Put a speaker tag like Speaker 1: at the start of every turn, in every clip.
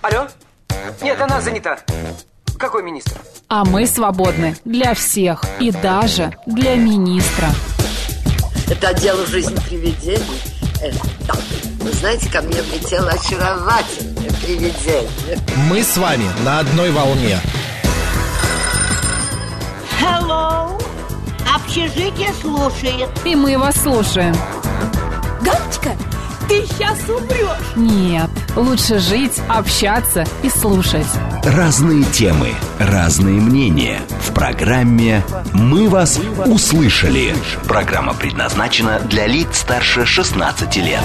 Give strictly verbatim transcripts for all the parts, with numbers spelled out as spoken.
Speaker 1: Алло? Нет, она занята. Какой министр?
Speaker 2: А мы свободны для всех и даже для министра.
Speaker 3: Это отдел «Жизнь привидений». Э, да. Вы знаете, ко мне влетело очаровательное привидение.
Speaker 4: Мы с вами на одной волне.
Speaker 5: Hello. Общежитие слушает.
Speaker 2: И мы вас слушаем.
Speaker 5: Галочка, ты сейчас умрешь.
Speaker 2: Нет, лучше жить, общаться и слушать.
Speaker 6: Разные темы, разные мнения. В программе «Мы вас услышали». Программа предназначена для лиц старше шестнадцати лет.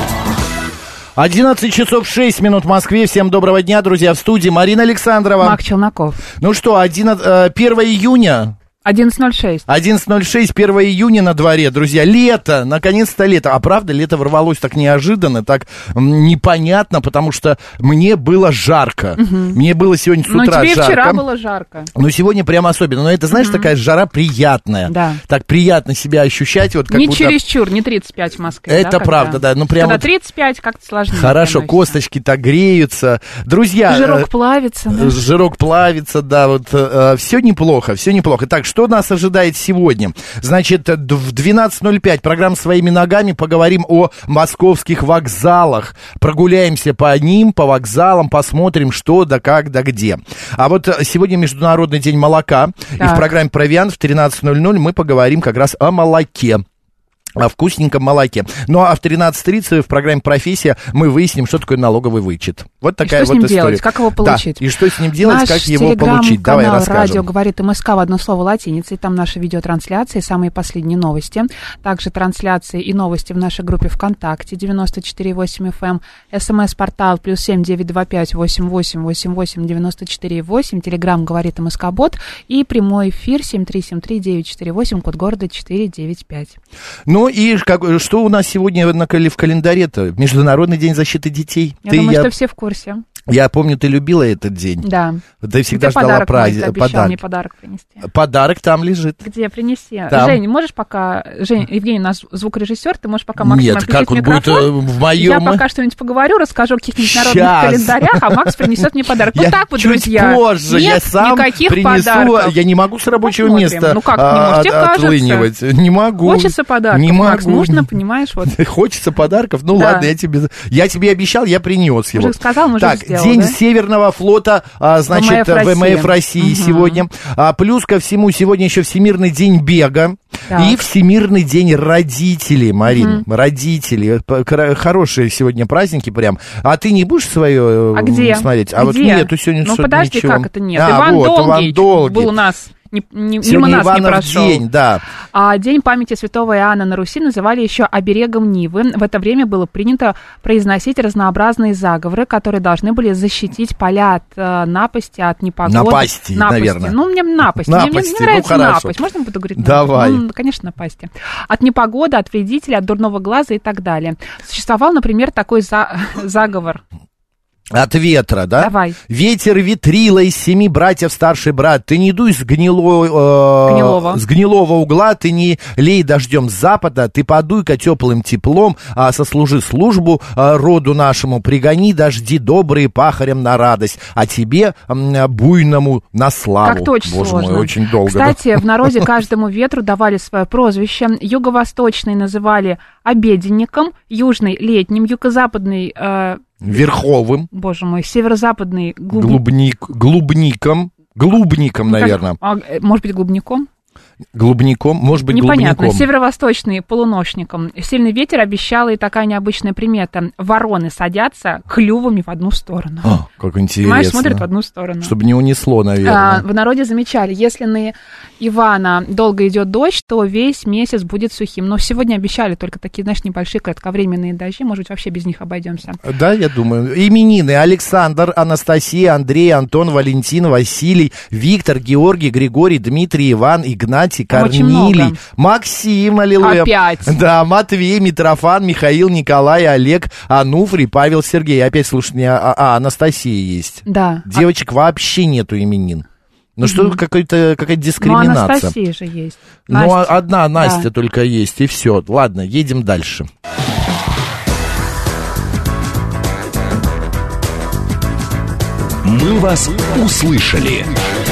Speaker 4: одиннадцать часов шесть минут в Москве. Всем доброго дня, друзья. В студии Марина Александрова.
Speaker 2: Мак Челноков.
Speaker 4: Ну что, первое июня...
Speaker 2: одиннадцать ноль шесть.
Speaker 4: одиннадцать ноль шесть, первое июня на дворе, друзья. Лето, наконец-то лето. А правда, лето ворвалось так неожиданно, так м, непонятно, потому что мне было жарко. Угу. Мне было сегодня с утра жарко.
Speaker 2: Но тебе вчера было жарко.
Speaker 4: Ну, сегодня прям особенно. Но это, знаешь, угу. такая жара приятная.
Speaker 2: Да.
Speaker 4: Так приятно себя ощущать. Вот, как
Speaker 2: не
Speaker 4: будто...
Speaker 2: чересчур, не тридцать пять в Москве.
Speaker 4: Это
Speaker 2: да,
Speaker 4: правда, да. Ну, прям
Speaker 2: когда
Speaker 4: вот...
Speaker 2: тридцать пять как-то сложнее.
Speaker 4: Хорошо, косточки так греются. Друзья...
Speaker 2: Жирок плавится. Да?
Speaker 4: Жирок плавится, да. Вот э, все неплохо, все неплохо. Так, что нас ожидает сегодня? Значит, в двенадцать ноль пять программа «Своими ногами», поговорим о московских вокзалах. Прогуляемся по ним, по вокзалам, посмотрим, что да как да где. А вот сегодня Международный день молока. Так. И в программе «Провиант» в тринадцать ноль ноль мы поговорим как раз о молоке. О вкусненьком молоке. Ну а в тринадцать тридцать в программе «Профессия» мы выясним, что такое налоговый вычет. Вот такая
Speaker 2: и что
Speaker 4: вот
Speaker 2: с ним
Speaker 4: история.
Speaker 2: Делать, как его получить?
Speaker 4: Да, и что с ним делать,
Speaker 2: Наш
Speaker 4: как его получить. Давай расскажем.
Speaker 2: Радио говорит МСК в одно слово латиницей. Там наши видеотрансляции, самые последние новости. Также трансляции и новости в нашей группе ВКонтакте девяносто четыре восемь эф эм. СМС-портал плюс семь девять два пять восемь восемь восемь восемь девяносто четыре восемь. Телеграм говорит МСК-бот. И прямой эфир семь три семь три девять четыре восемь, код города четыре девять пять.
Speaker 4: Ну и как, что у нас сегодня на, в календаре-то? Международный день защиты детей.
Speaker 2: Я
Speaker 4: ты,
Speaker 2: думаю,
Speaker 4: я...
Speaker 2: что все в курсе.
Speaker 4: Я помню, ты любила этот день.
Speaker 2: Да.
Speaker 4: Ты всегда
Speaker 2: Где
Speaker 4: ждала праздника.
Speaker 2: Ты обещал
Speaker 4: подарок.
Speaker 2: мне подарок принести.
Speaker 4: Подарок там лежит.
Speaker 2: Где? Принеси.
Speaker 4: Там.
Speaker 2: Жень, можешь пока... Жень, Евгений у нас звукорежиссер, ты можешь пока Максиму
Speaker 4: Нет, как он
Speaker 2: микрофон.
Speaker 4: будет в моем...
Speaker 2: Я пока что-нибудь поговорю, расскажу о каких-нибудь народных календарях, а Макс принесет мне подарок. Вот
Speaker 4: я
Speaker 2: так вот,
Speaker 4: чуть
Speaker 2: друзья.
Speaker 4: позже,
Speaker 2: Нет
Speaker 4: я сам
Speaker 2: никаких
Speaker 4: принесу.
Speaker 2: подарков.
Speaker 4: Я не могу с рабочего
Speaker 2: Посмотрим.
Speaker 4: места
Speaker 2: ну, как, не можешь? Тебе
Speaker 4: отлынивать.
Speaker 2: кажется?
Speaker 4: Не могу.
Speaker 2: Хочется подарков,
Speaker 4: не
Speaker 2: Макс,
Speaker 4: могу.
Speaker 2: нужно, понимаешь, вот.
Speaker 4: Хочется подарков? Ну
Speaker 2: да.
Speaker 4: ладно, я тебе, я тебе обещал, я принес его.
Speaker 2: Мужик сказал, мужик
Speaker 4: так,
Speaker 2: сделал,
Speaker 4: день
Speaker 2: да?
Speaker 4: Северного флота, а, значит,
Speaker 2: ВМФ России,
Speaker 4: ВМФ России
Speaker 2: угу.
Speaker 4: сегодня. А, плюс ко всему, сегодня еще Всемирный день бега. Так. И Всемирный день родителей, Марин. Угу. Родителей. Хорошие сегодня праздники прям. А ты не будешь свое
Speaker 2: а где?
Speaker 4: смотреть? А
Speaker 2: где?
Speaker 4: вот нету сегодня
Speaker 2: ну, подожди,
Speaker 4: ничего.
Speaker 2: как это нет?
Speaker 4: А,
Speaker 2: Иван,
Speaker 4: вот,
Speaker 2: Долгий
Speaker 4: Иван Долгий
Speaker 2: был у нас. Не, не,
Speaker 4: Сегодня
Speaker 2: мимо нас
Speaker 4: Иванов
Speaker 2: не прошел.
Speaker 4: день, да.
Speaker 2: А день памяти святого Иоанна на Руси называли еще оберегом Нивы. В это время было принято произносить разнообразные заговоры, которые должны были защитить поля от э, напасти, от непогоды.
Speaker 4: Напасти,
Speaker 2: напасти.
Speaker 4: наверное.
Speaker 2: Ну, мне напасть.
Speaker 4: Напасти,
Speaker 2: мне, мне, мне нравится
Speaker 4: ну,
Speaker 2: напасть. Можно я буду говорить?
Speaker 4: Давай.
Speaker 2: Ну, конечно, напасти. От непогоды, от вредителя, от дурного глаза и так далее. Существовал, например, такой за... заговор.
Speaker 4: От ветра, да?
Speaker 2: Давай.
Speaker 4: Ветер ветрила из семи братьев старший брат. Ты не дуй с, гнило, э,
Speaker 2: гнилого.
Speaker 4: с гнилого угла, ты не лей дождем с запада, ты подуй-ка теплым теплом, а сослужи службу а, роду нашему, пригони дожди добрые пахарям на радость, а тебе а, буйному на славу.
Speaker 2: Как-то очень
Speaker 4: Боже
Speaker 2: сложно.
Speaker 4: мой, очень долго.
Speaker 2: Кстати, в народе каждому ветру давали свое прозвище. Юго-восточный называли обеденником, южный — летним, юго-западный... Э,
Speaker 4: Верховым.
Speaker 2: Боже мой, северо-западный... Глуб...
Speaker 4: Глубник, глубником. Глубником, наверное.
Speaker 2: Как, а, может быть, глубником?
Speaker 4: Глубником, может быть,
Speaker 2: непонятно.
Speaker 4: глубником.
Speaker 2: Северо-восточный — полуношником. Сильный ветер обещала и такая необычная примета. Вороны садятся клювами в одну сторону.
Speaker 4: А, как интересно.
Speaker 2: Понимаешь, смотрят в одну сторону.
Speaker 4: Чтобы не унесло, наверное.
Speaker 2: А, в народе замечали, если на Ивана долго идет дождь, то весь месяц будет сухим. Но сегодня обещали только такие, знаешь, небольшие кратковременные дожди. Может быть, вообще без них обойдемся.
Speaker 4: Да, я думаю. Именины: Александр, Анастасия, Андрей, Антон, Валентин, Василий, Виктор, Георгий, Григорий, Дмитрий, Иван, Игнатий, Корнилий, Максим, аллилуйя.
Speaker 2: Опять.
Speaker 4: Да, Матвей, Митрофан, Михаил, Николай, Олег, Ануфрий, Павел, Сергей. Опять, слушай, не, а, а Анастасия есть.
Speaker 2: Да.
Speaker 4: Девочек а... вообще нету именин. Ну, mm-hmm. что какой-то, какая-то дискриминация.
Speaker 2: Ну, Анастасия же есть.
Speaker 4: Ну,
Speaker 2: Настя.
Speaker 4: одна Настя
Speaker 2: да.
Speaker 4: только есть, и все. Ладно, едем дальше.
Speaker 6: «Мы вас услышали».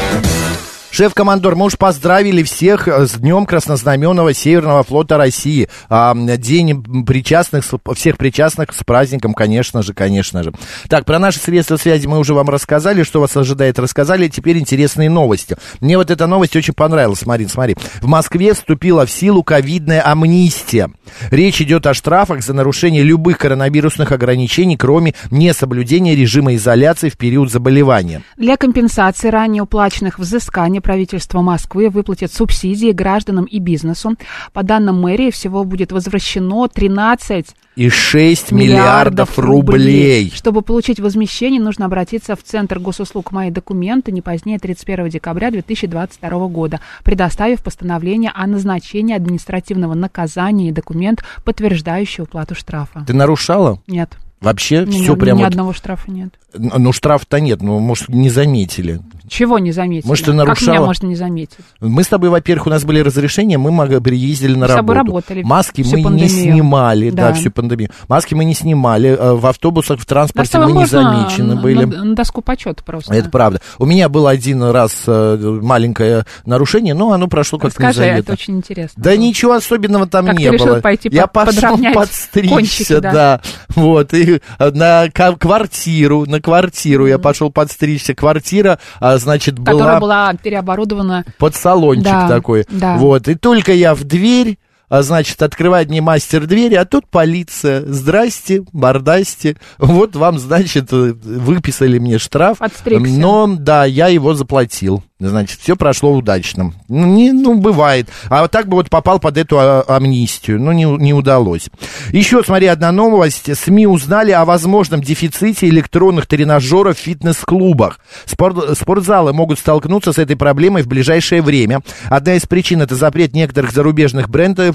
Speaker 4: Шеф-командор, мы уж поздравили всех с Днем Краснознаменного Северного флота России. А, день причастных, всех причастных с праздником, конечно же, конечно же. Так, про наши средства связи мы уже вам рассказали, что вас ожидает, рассказали. Теперь интересные новости. Мне вот эта новость очень понравилась, Марин, смотри. В Москве вступила в силу ковидная амнистия. Речь идет о штрафах за нарушение любых коронавирусных ограничений, кроме несоблюдения режима изоляции в период заболевания.
Speaker 2: Для компенсации ранее уплаченных взысканий правительство Москвы выплатит субсидии гражданам и бизнесу. По данным мэрии, всего будет возвращено тринадцать
Speaker 4: и шесть миллиардов рублей.
Speaker 2: Чтобы получить возмещение, нужно обратиться в Центр госуслуг «Мои документы» не позднее тридцать первого декабря две тысячи двадцать второго года, предоставив постановление о назначении административного наказания и документ, подтверждающий уплату штрафа.
Speaker 4: Ты нарушала?
Speaker 2: Нет.
Speaker 4: Вообще
Speaker 2: ни,
Speaker 4: все
Speaker 2: ни,
Speaker 4: прямо...
Speaker 2: Ни
Speaker 4: вот...
Speaker 2: одного штрафа нет.
Speaker 4: Ну, штраф-то нет, ну, может, не заметили.
Speaker 2: Чего не заметили?
Speaker 4: Может, ты нарушала?
Speaker 2: Как меня можно не заметить?
Speaker 4: Мы с тобой, во-первых, у нас были разрешения, мы ездили на
Speaker 2: мы
Speaker 4: работу.
Speaker 2: С тобой работали.
Speaker 4: Маски мы
Speaker 2: пандемию.
Speaker 4: не снимали, да.
Speaker 2: да,
Speaker 4: всю пандемию. Маски мы не снимали, в автобусах, в транспорте
Speaker 2: да,
Speaker 4: мы не замечены
Speaker 2: на,
Speaker 4: были.
Speaker 2: На, на доску почета просто.
Speaker 4: Это правда. У меня был один раз маленькое нарушение, но оно прошло как-то незаметно.
Speaker 2: Скажи, это очень интересно.
Speaker 4: Да ничего особенного там
Speaker 2: как
Speaker 4: не
Speaker 2: ты
Speaker 4: было.
Speaker 2: Пойти
Speaker 4: Я
Speaker 2: под,
Speaker 4: пошел подстричься,
Speaker 2: кончики, да.
Speaker 4: да. Вот, и на квартиру, на квартиру mm-hmm. я пошел подстричься. Квартира, значит, была...
Speaker 2: Которая была переоборудована...
Speaker 4: Под салончик
Speaker 2: да,
Speaker 4: такой.
Speaker 2: Да.
Speaker 4: Вот, и только я в дверь... А значит, открывает мне мастер двери, а тут полиция. Здрасте, мордасте. Вот вам, значит, выписали мне штраф.
Speaker 2: Подстригся.
Speaker 4: Но, да, я его заплатил. Значит, все прошло удачно. Ну, не, ну, бывает. А вот так бы вот попал под эту а- амнистию. Ну, не, не удалось. Еще, смотри, одна новость. СМИ узнали о возможном дефиците электронных тренажеров в фитнес-клубах. Спорт, спортзалы могут столкнуться с этой проблемой в ближайшее время. Одна из причин — это запрет некоторых зарубежных брендов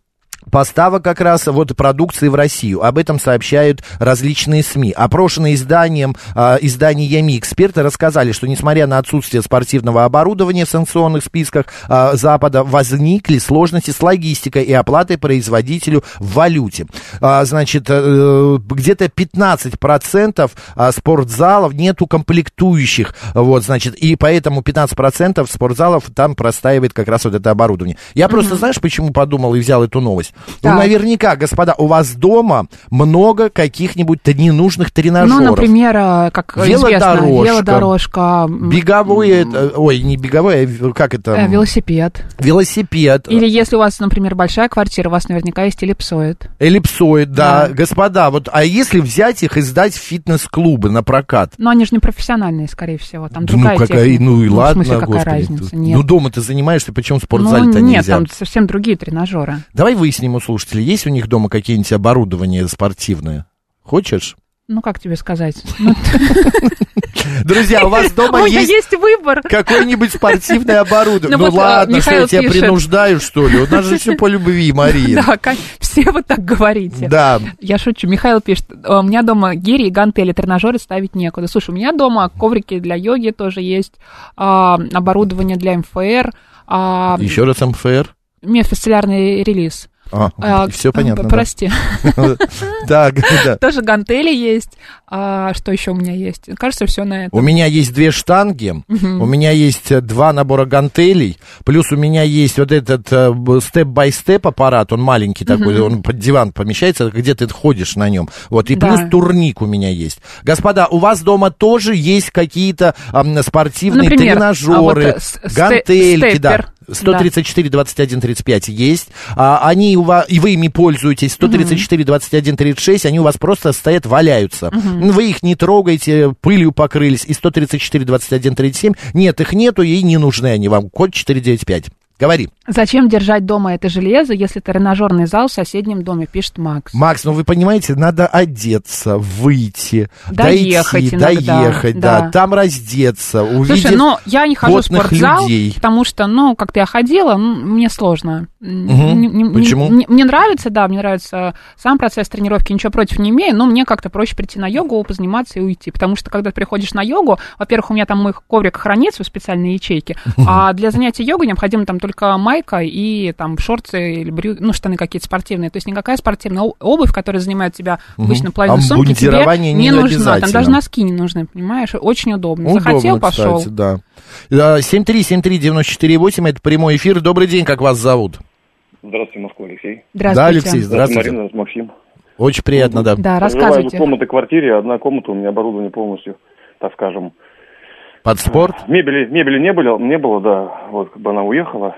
Speaker 4: поставок как раз вот продукции в Россию. Об этом сообщают различные СМИ. Опрошенные изданием, э, изданиями эксперты рассказали, что несмотря на отсутствие спортивного оборудования в санкционных списках э, Запада, возникли сложности с логистикой и оплатой производителю в валюте. А, значит, э, где-то пятнадцать процентов спортзалов нету комплектующих, вот, значит, и поэтому пятнадцать процентов спортзалов там простаивает как раз вот это оборудование. Я mm-hmm. просто, знаешь, почему подумал и взял эту новость? Ну, наверняка, господа, у вас дома много каких-нибудь ненужных тренажеров.
Speaker 2: Ну, например, как
Speaker 4: велодорожка,
Speaker 2: известно, велодорожка.
Speaker 4: Беговой, ой, не беговой, а как это?
Speaker 2: Велосипед.
Speaker 4: Велосипед.
Speaker 2: Или если у вас, например, большая квартира, у вас наверняка есть эллипсоид.
Speaker 4: Эллипсоид, да.
Speaker 2: да.
Speaker 4: Господа, вот, а если взять их и сдать в фитнес-клубы на прокат?
Speaker 2: Ну, они же не профессиональные, скорее всего, там
Speaker 4: ну,
Speaker 2: другая
Speaker 4: какая,
Speaker 2: техника.
Speaker 4: Ну, и
Speaker 2: ну,
Speaker 4: ладно,
Speaker 2: в смысле, какая
Speaker 4: господи.
Speaker 2: разница? Нет.
Speaker 4: Ну, дома ты занимаешься, почему в спортзале-то
Speaker 2: ну, нет,
Speaker 4: нельзя?
Speaker 2: Нет, там совсем другие тренажеры.
Speaker 4: Давай выясним у слушателей, есть у них дома какие-нибудь оборудования спортивные? Хочешь?
Speaker 2: Ну, как тебе сказать?
Speaker 4: Друзья, у вас дома есть...
Speaker 2: есть выбор.
Speaker 4: Какое-нибудь спортивное оборудование. Ну ладно, что я тебя принуждаю, что ли? У нас же все по любви, Мария.
Speaker 2: Да, все вы так говорите.
Speaker 4: Да.
Speaker 2: Я шучу. Михаил пишет, у меня дома гири и гантели, тренажеры ставить некуда. Слушай, у меня дома коврики для йоги тоже есть, оборудование для эм эф эр.
Speaker 4: Еще раз эм эф эр?
Speaker 2: Миофасциалярный релиз.
Speaker 4: А, а, все понятно.
Speaker 2: Прости.
Speaker 4: Так, да.
Speaker 2: Тоже гантели есть. А, что еще у меня есть? Кажется, все на этом.
Speaker 4: У меня есть две штанги, у меня есть два набора гантелей, плюс у меня есть вот этот степ-бай-степ аппарат, он маленький такой, он под диван помещается, где ты ходишь на нем. Вот, и плюс турник у меня есть. Господа, у вас дома тоже есть какие-то спортивные тренажеры, гантельки, да. сто тридцать четыре двадцать один тридцать пять есть, а, они у вас, и вы ими пользуетесь, сто тридцать четыре двадцать один тридцать шесть, они у вас просто стоят, валяются. Uh-huh. Вы их не трогаете, пылью покрылись, и сто тридцать четыре двадцать один тридцать семь, нет, их нету, и не нужны они вам, код четыреста девяносто пять. Говори.
Speaker 2: Зачем держать дома это железо, если тренажерный зал в соседнем доме, пишет Макс.
Speaker 4: Макс, ну вы понимаете, надо одеться, выйти,
Speaker 2: доехать
Speaker 4: дойти,
Speaker 2: иногда,
Speaker 4: доехать, да. да, там раздеться, увидеть.
Speaker 2: Слушай, ну я не хожу в спортзал,
Speaker 4: людей.
Speaker 2: Потому что, ну, как-то я ходила, мне сложно.
Speaker 4: Угу.
Speaker 2: Не, не,
Speaker 4: Почему?
Speaker 2: Не, мне нравится, да, мне нравится сам процесс тренировки, ничего против не имею, но мне как-то проще прийти на йогу, позаниматься и уйти. Потому что, когда ты приходишь на йогу, во-первых, у меня там мой коврик хранится в специальной ячейке, а для занятия йогой необходимо там только только майка и там шорты или брюки, ну, штаны какие-то спортивные. То есть никакая спортивная обувь, которая занимает тебя обычно половину сумки, тебе не, не нужна. Там даже носки не нужны, понимаешь? Очень удобно. удобно Захотел, кстати, пошел.
Speaker 4: Да. семь три семь три девяносто четыре восемь, это прямой эфир. Добрый день, как вас зовут?
Speaker 7: Здравствуйте, Москва, Алексей.
Speaker 2: Здравствуйте.
Speaker 4: Да, Алексей, здравствуйте.
Speaker 7: Марина, Максим.
Speaker 4: Очень приятно, да.
Speaker 2: Да, рассказывайте.
Speaker 7: Живу в комнате квартире, одна комната, у меня оборудование полностью, так скажем.
Speaker 4: Под спорт?
Speaker 7: Мебели, мебели не было, не было, да, вот, как бы она уехала,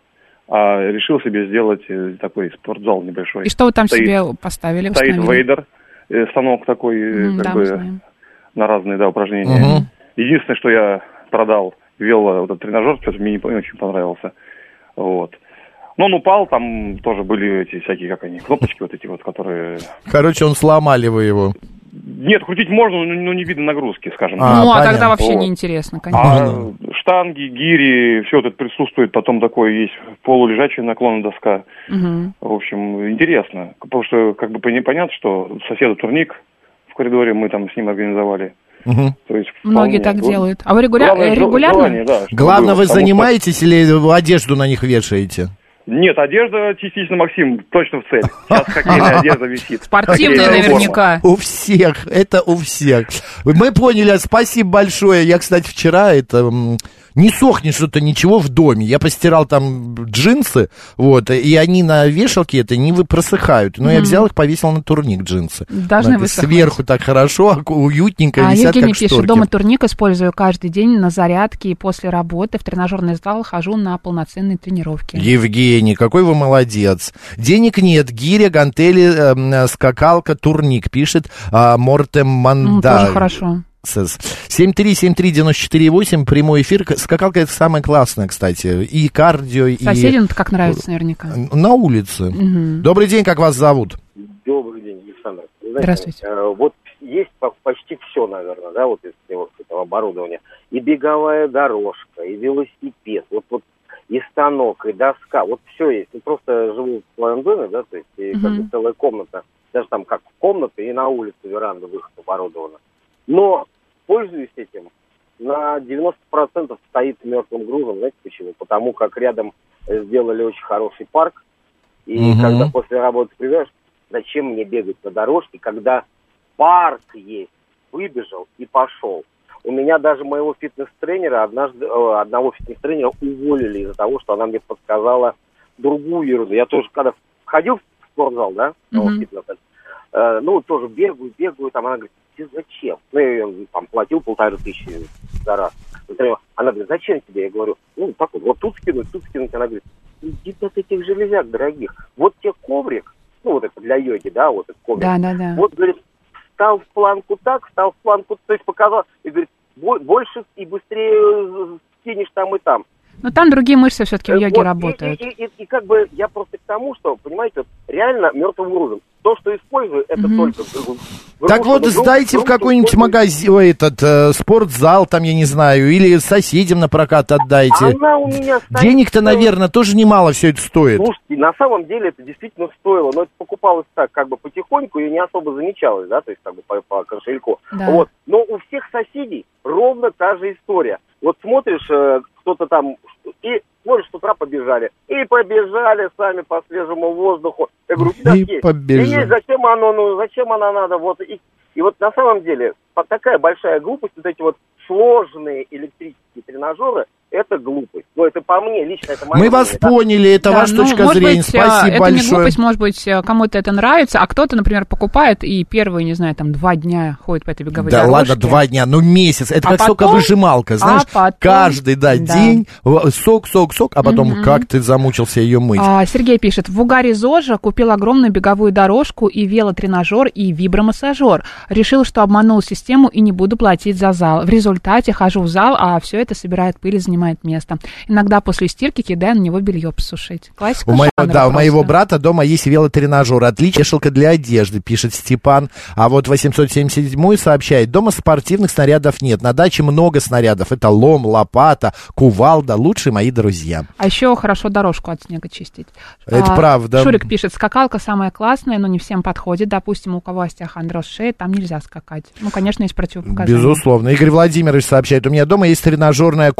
Speaker 7: а решил себе сделать такой спортзал небольшой.
Speaker 2: И что вы там
Speaker 7: стоит,
Speaker 2: себе поставили?
Speaker 7: Стоит вейдер, станок такой, mm, как
Speaker 2: да,
Speaker 7: бы, на разные, да, упражнения. Mm-hmm. Единственное, что я продал, вел вот этот тренажер, кстати, мне не очень понравился, вот. Но он упал, там тоже были эти всякие, как они, кнопочки вот эти вот, которые...
Speaker 4: Короче, он сломали вы его.
Speaker 7: Нет, крутить можно, но не видно нагрузки, скажем.
Speaker 2: А, ну,
Speaker 7: понятно.
Speaker 2: А тогда вообще вот. Неинтересно, конечно.
Speaker 7: А штанги, гири, все это присутствует, потом такое есть полулежачая наклонная доска.
Speaker 2: Угу.
Speaker 7: В общем, интересно, потому что как бы понятно, что соседу турник в коридоре мы там с ним организовали.
Speaker 4: Угу.
Speaker 7: То есть,
Speaker 2: многие так
Speaker 7: вот.
Speaker 2: делают. А вы регуля...
Speaker 7: Главное,
Speaker 2: регулярно?
Speaker 7: Желание, да,
Speaker 4: Главное,
Speaker 7: было,
Speaker 4: вы занимаетесь что... или одежду на них вешаете?
Speaker 7: Нет, одежда частично, Максим, точно в цель. Сейчас хоккейная одежда висит.
Speaker 2: Спортивная наверняка.
Speaker 4: У всех, это у всех. Мы поняли, спасибо большое. Я, кстати, вчера это... Не сохнет что-то ничего в доме. Я постирал там джинсы, вот, и они на вешалке это не просыхают. Но mm-hmm. я взял их, повесил на турник джинсы.
Speaker 2: Должны высохнуть.
Speaker 4: Сверху так хорошо, уютненько,
Speaker 2: а,
Speaker 4: висят
Speaker 2: Евгений
Speaker 4: как
Speaker 2: пишет,
Speaker 4: шторки.
Speaker 2: дома турник использую каждый день на зарядке и после работы в тренажерный зал хожу на полноценные тренировки.
Speaker 4: Евгений, какой вы молодец. Денег нет, гиря, гантели, э, скакалка, турник, пишет э, Мортем Манда.
Speaker 2: Mm, тоже хорошо.
Speaker 4: семь три семь три девяносто четыре восемь, прямой эфир. Скакалка это самое классное, кстати. И кардио, и...
Speaker 2: Соседям как нравится наверняка.
Speaker 4: На улице.
Speaker 2: Угу.
Speaker 4: Добрый день, как вас зовут?
Speaker 8: Добрый день, Александр. Знаете,
Speaker 2: здравствуйте.
Speaker 8: Э, вот есть почти все, наверное, да, вот из всего этого оборудования. И беговая дорожка, и велосипед, вот, вот и станок, и доска. Вот все есть. Я просто живу в своем доме, да, то есть и угу. как бы целая комната. Даже там как комната, и на улице веранда, выход оборудована. Но пользуюсь этим, на девяносто процентов стоит мертвым грузом. Знаете почему? Потому как рядом сделали очень хороший парк. И угу. когда после работы приезжаешь, зачем мне бегать на дорожке, когда парк есть, выбежал и пошел. У меня даже моего фитнес-тренера, однажды, одного фитнес-тренера уволили из-за того, что она мне подсказала другую ерунду. Я тоже, когда ходил в спортзал, да, угу. фитнес, э, ну, тоже бегаю, бегаю, там, она говорит, ты зачем? Ну, я там платил полторы тысячи за раз. Она говорит, зачем тебе? Я говорю, ну, так вот, вот тут скинуть, тут скинуть. Она говорит, иди от этих железяк дорогих. Вот тебе коврик, ну, вот это для йоги, да, вот этот коврик.
Speaker 2: Да, да, да.
Speaker 8: Вот, говорит, встал в планку так, встал в планку, то есть показал, и говорит, больше и быстрее скинешь там и там.
Speaker 2: Но там другие мышцы все-таки в йоге
Speaker 8: вот,
Speaker 2: работают.
Speaker 8: И, и, и, и как бы я просто к тому, что, понимаете, вот, реально мертвым грузом. То, что использую, это mm-hmm. только... Гру-
Speaker 4: так
Speaker 8: гру-
Speaker 4: вот,
Speaker 8: гру-
Speaker 4: сдайте
Speaker 8: гру-
Speaker 4: в какой-нибудь
Speaker 8: гру-
Speaker 4: магазин, этот, э, спортзал, там, я не знаю, или соседям на прокат отдайте.
Speaker 8: Она у меня стоит...
Speaker 4: Денег-то, наверное, тоже немало все это стоит.
Speaker 8: Слушайте, на самом деле это действительно стоило, но это покупалось так, как бы потихоньку, и не особо замечалось, да, то есть как бы по, по кошельку.
Speaker 2: Да.
Speaker 8: Вот. Но у всех соседей ровно та же история. Вот смотришь, э, кто-то там, и смотришь, с утра побежали. И побежали сами по свежему воздуху. Я говорю, у тебя есть.
Speaker 4: Побежали.
Speaker 8: И есть, зачем оно, ну, зачем оно надо, вот. И, и вот на самом деле, такая большая глупость, вот эти вот сложные электрические тренажеры, это глупость. Ну, это по мне, лично это мое
Speaker 4: Мы вас
Speaker 8: мнение, да?
Speaker 4: поняли, это
Speaker 2: да,
Speaker 4: ваша
Speaker 2: ну,
Speaker 4: точка
Speaker 2: может
Speaker 4: зрения,
Speaker 2: быть,
Speaker 4: спасибо
Speaker 2: это
Speaker 4: большое.
Speaker 2: Это не глупость, может быть, кому-то это нравится, а кто-то, например, покупает и первые, не знаю, там, два дня ходит по этой беговой
Speaker 4: да
Speaker 2: дорожке.
Speaker 4: ладно, два дня, ну месяц, это
Speaker 2: а
Speaker 4: как
Speaker 2: потом,
Speaker 4: соковыжималка, знаешь,
Speaker 2: а потом,
Speaker 4: каждый, да,
Speaker 2: да.
Speaker 4: день, сок, сок, сок, а потом
Speaker 2: угу.
Speaker 4: как ты замучился ее мыть.
Speaker 2: А, Сергей пишет, в угаре ЗОЖа купил огромную беговую дорожку и велотренажер, и вибромассажер. Решил, что обманул систему и не буду платить за зал. В результате хожу в зал, а все это собирает пыль и занимает место. Иногда после стирки кидаю на него белье посушить. Классика
Speaker 4: у моего,
Speaker 2: жанра
Speaker 4: да, у
Speaker 2: просто.
Speaker 4: моего брата дома есть велотренажер. Отличие, вешалка для одежды, пишет Степан. А вот восемьсот семьдесят седьмой сообщает, дома спортивных снарядов нет. На даче много снарядов. Это лом, лопата, кувалда. Лучшие мои друзья.
Speaker 2: А еще хорошо дорожку от снега чистить.
Speaker 4: Это
Speaker 2: а,
Speaker 4: правда.
Speaker 2: Шурик пишет, скакалка самая классная, но не всем подходит. Допустим, у кого остеохондроз шеи, там нельзя скакать. Ну, конечно, есть противопоказания.
Speaker 4: Безусловно. Игорь Владимирович сообщает, у меня дома есть тренажерная комната с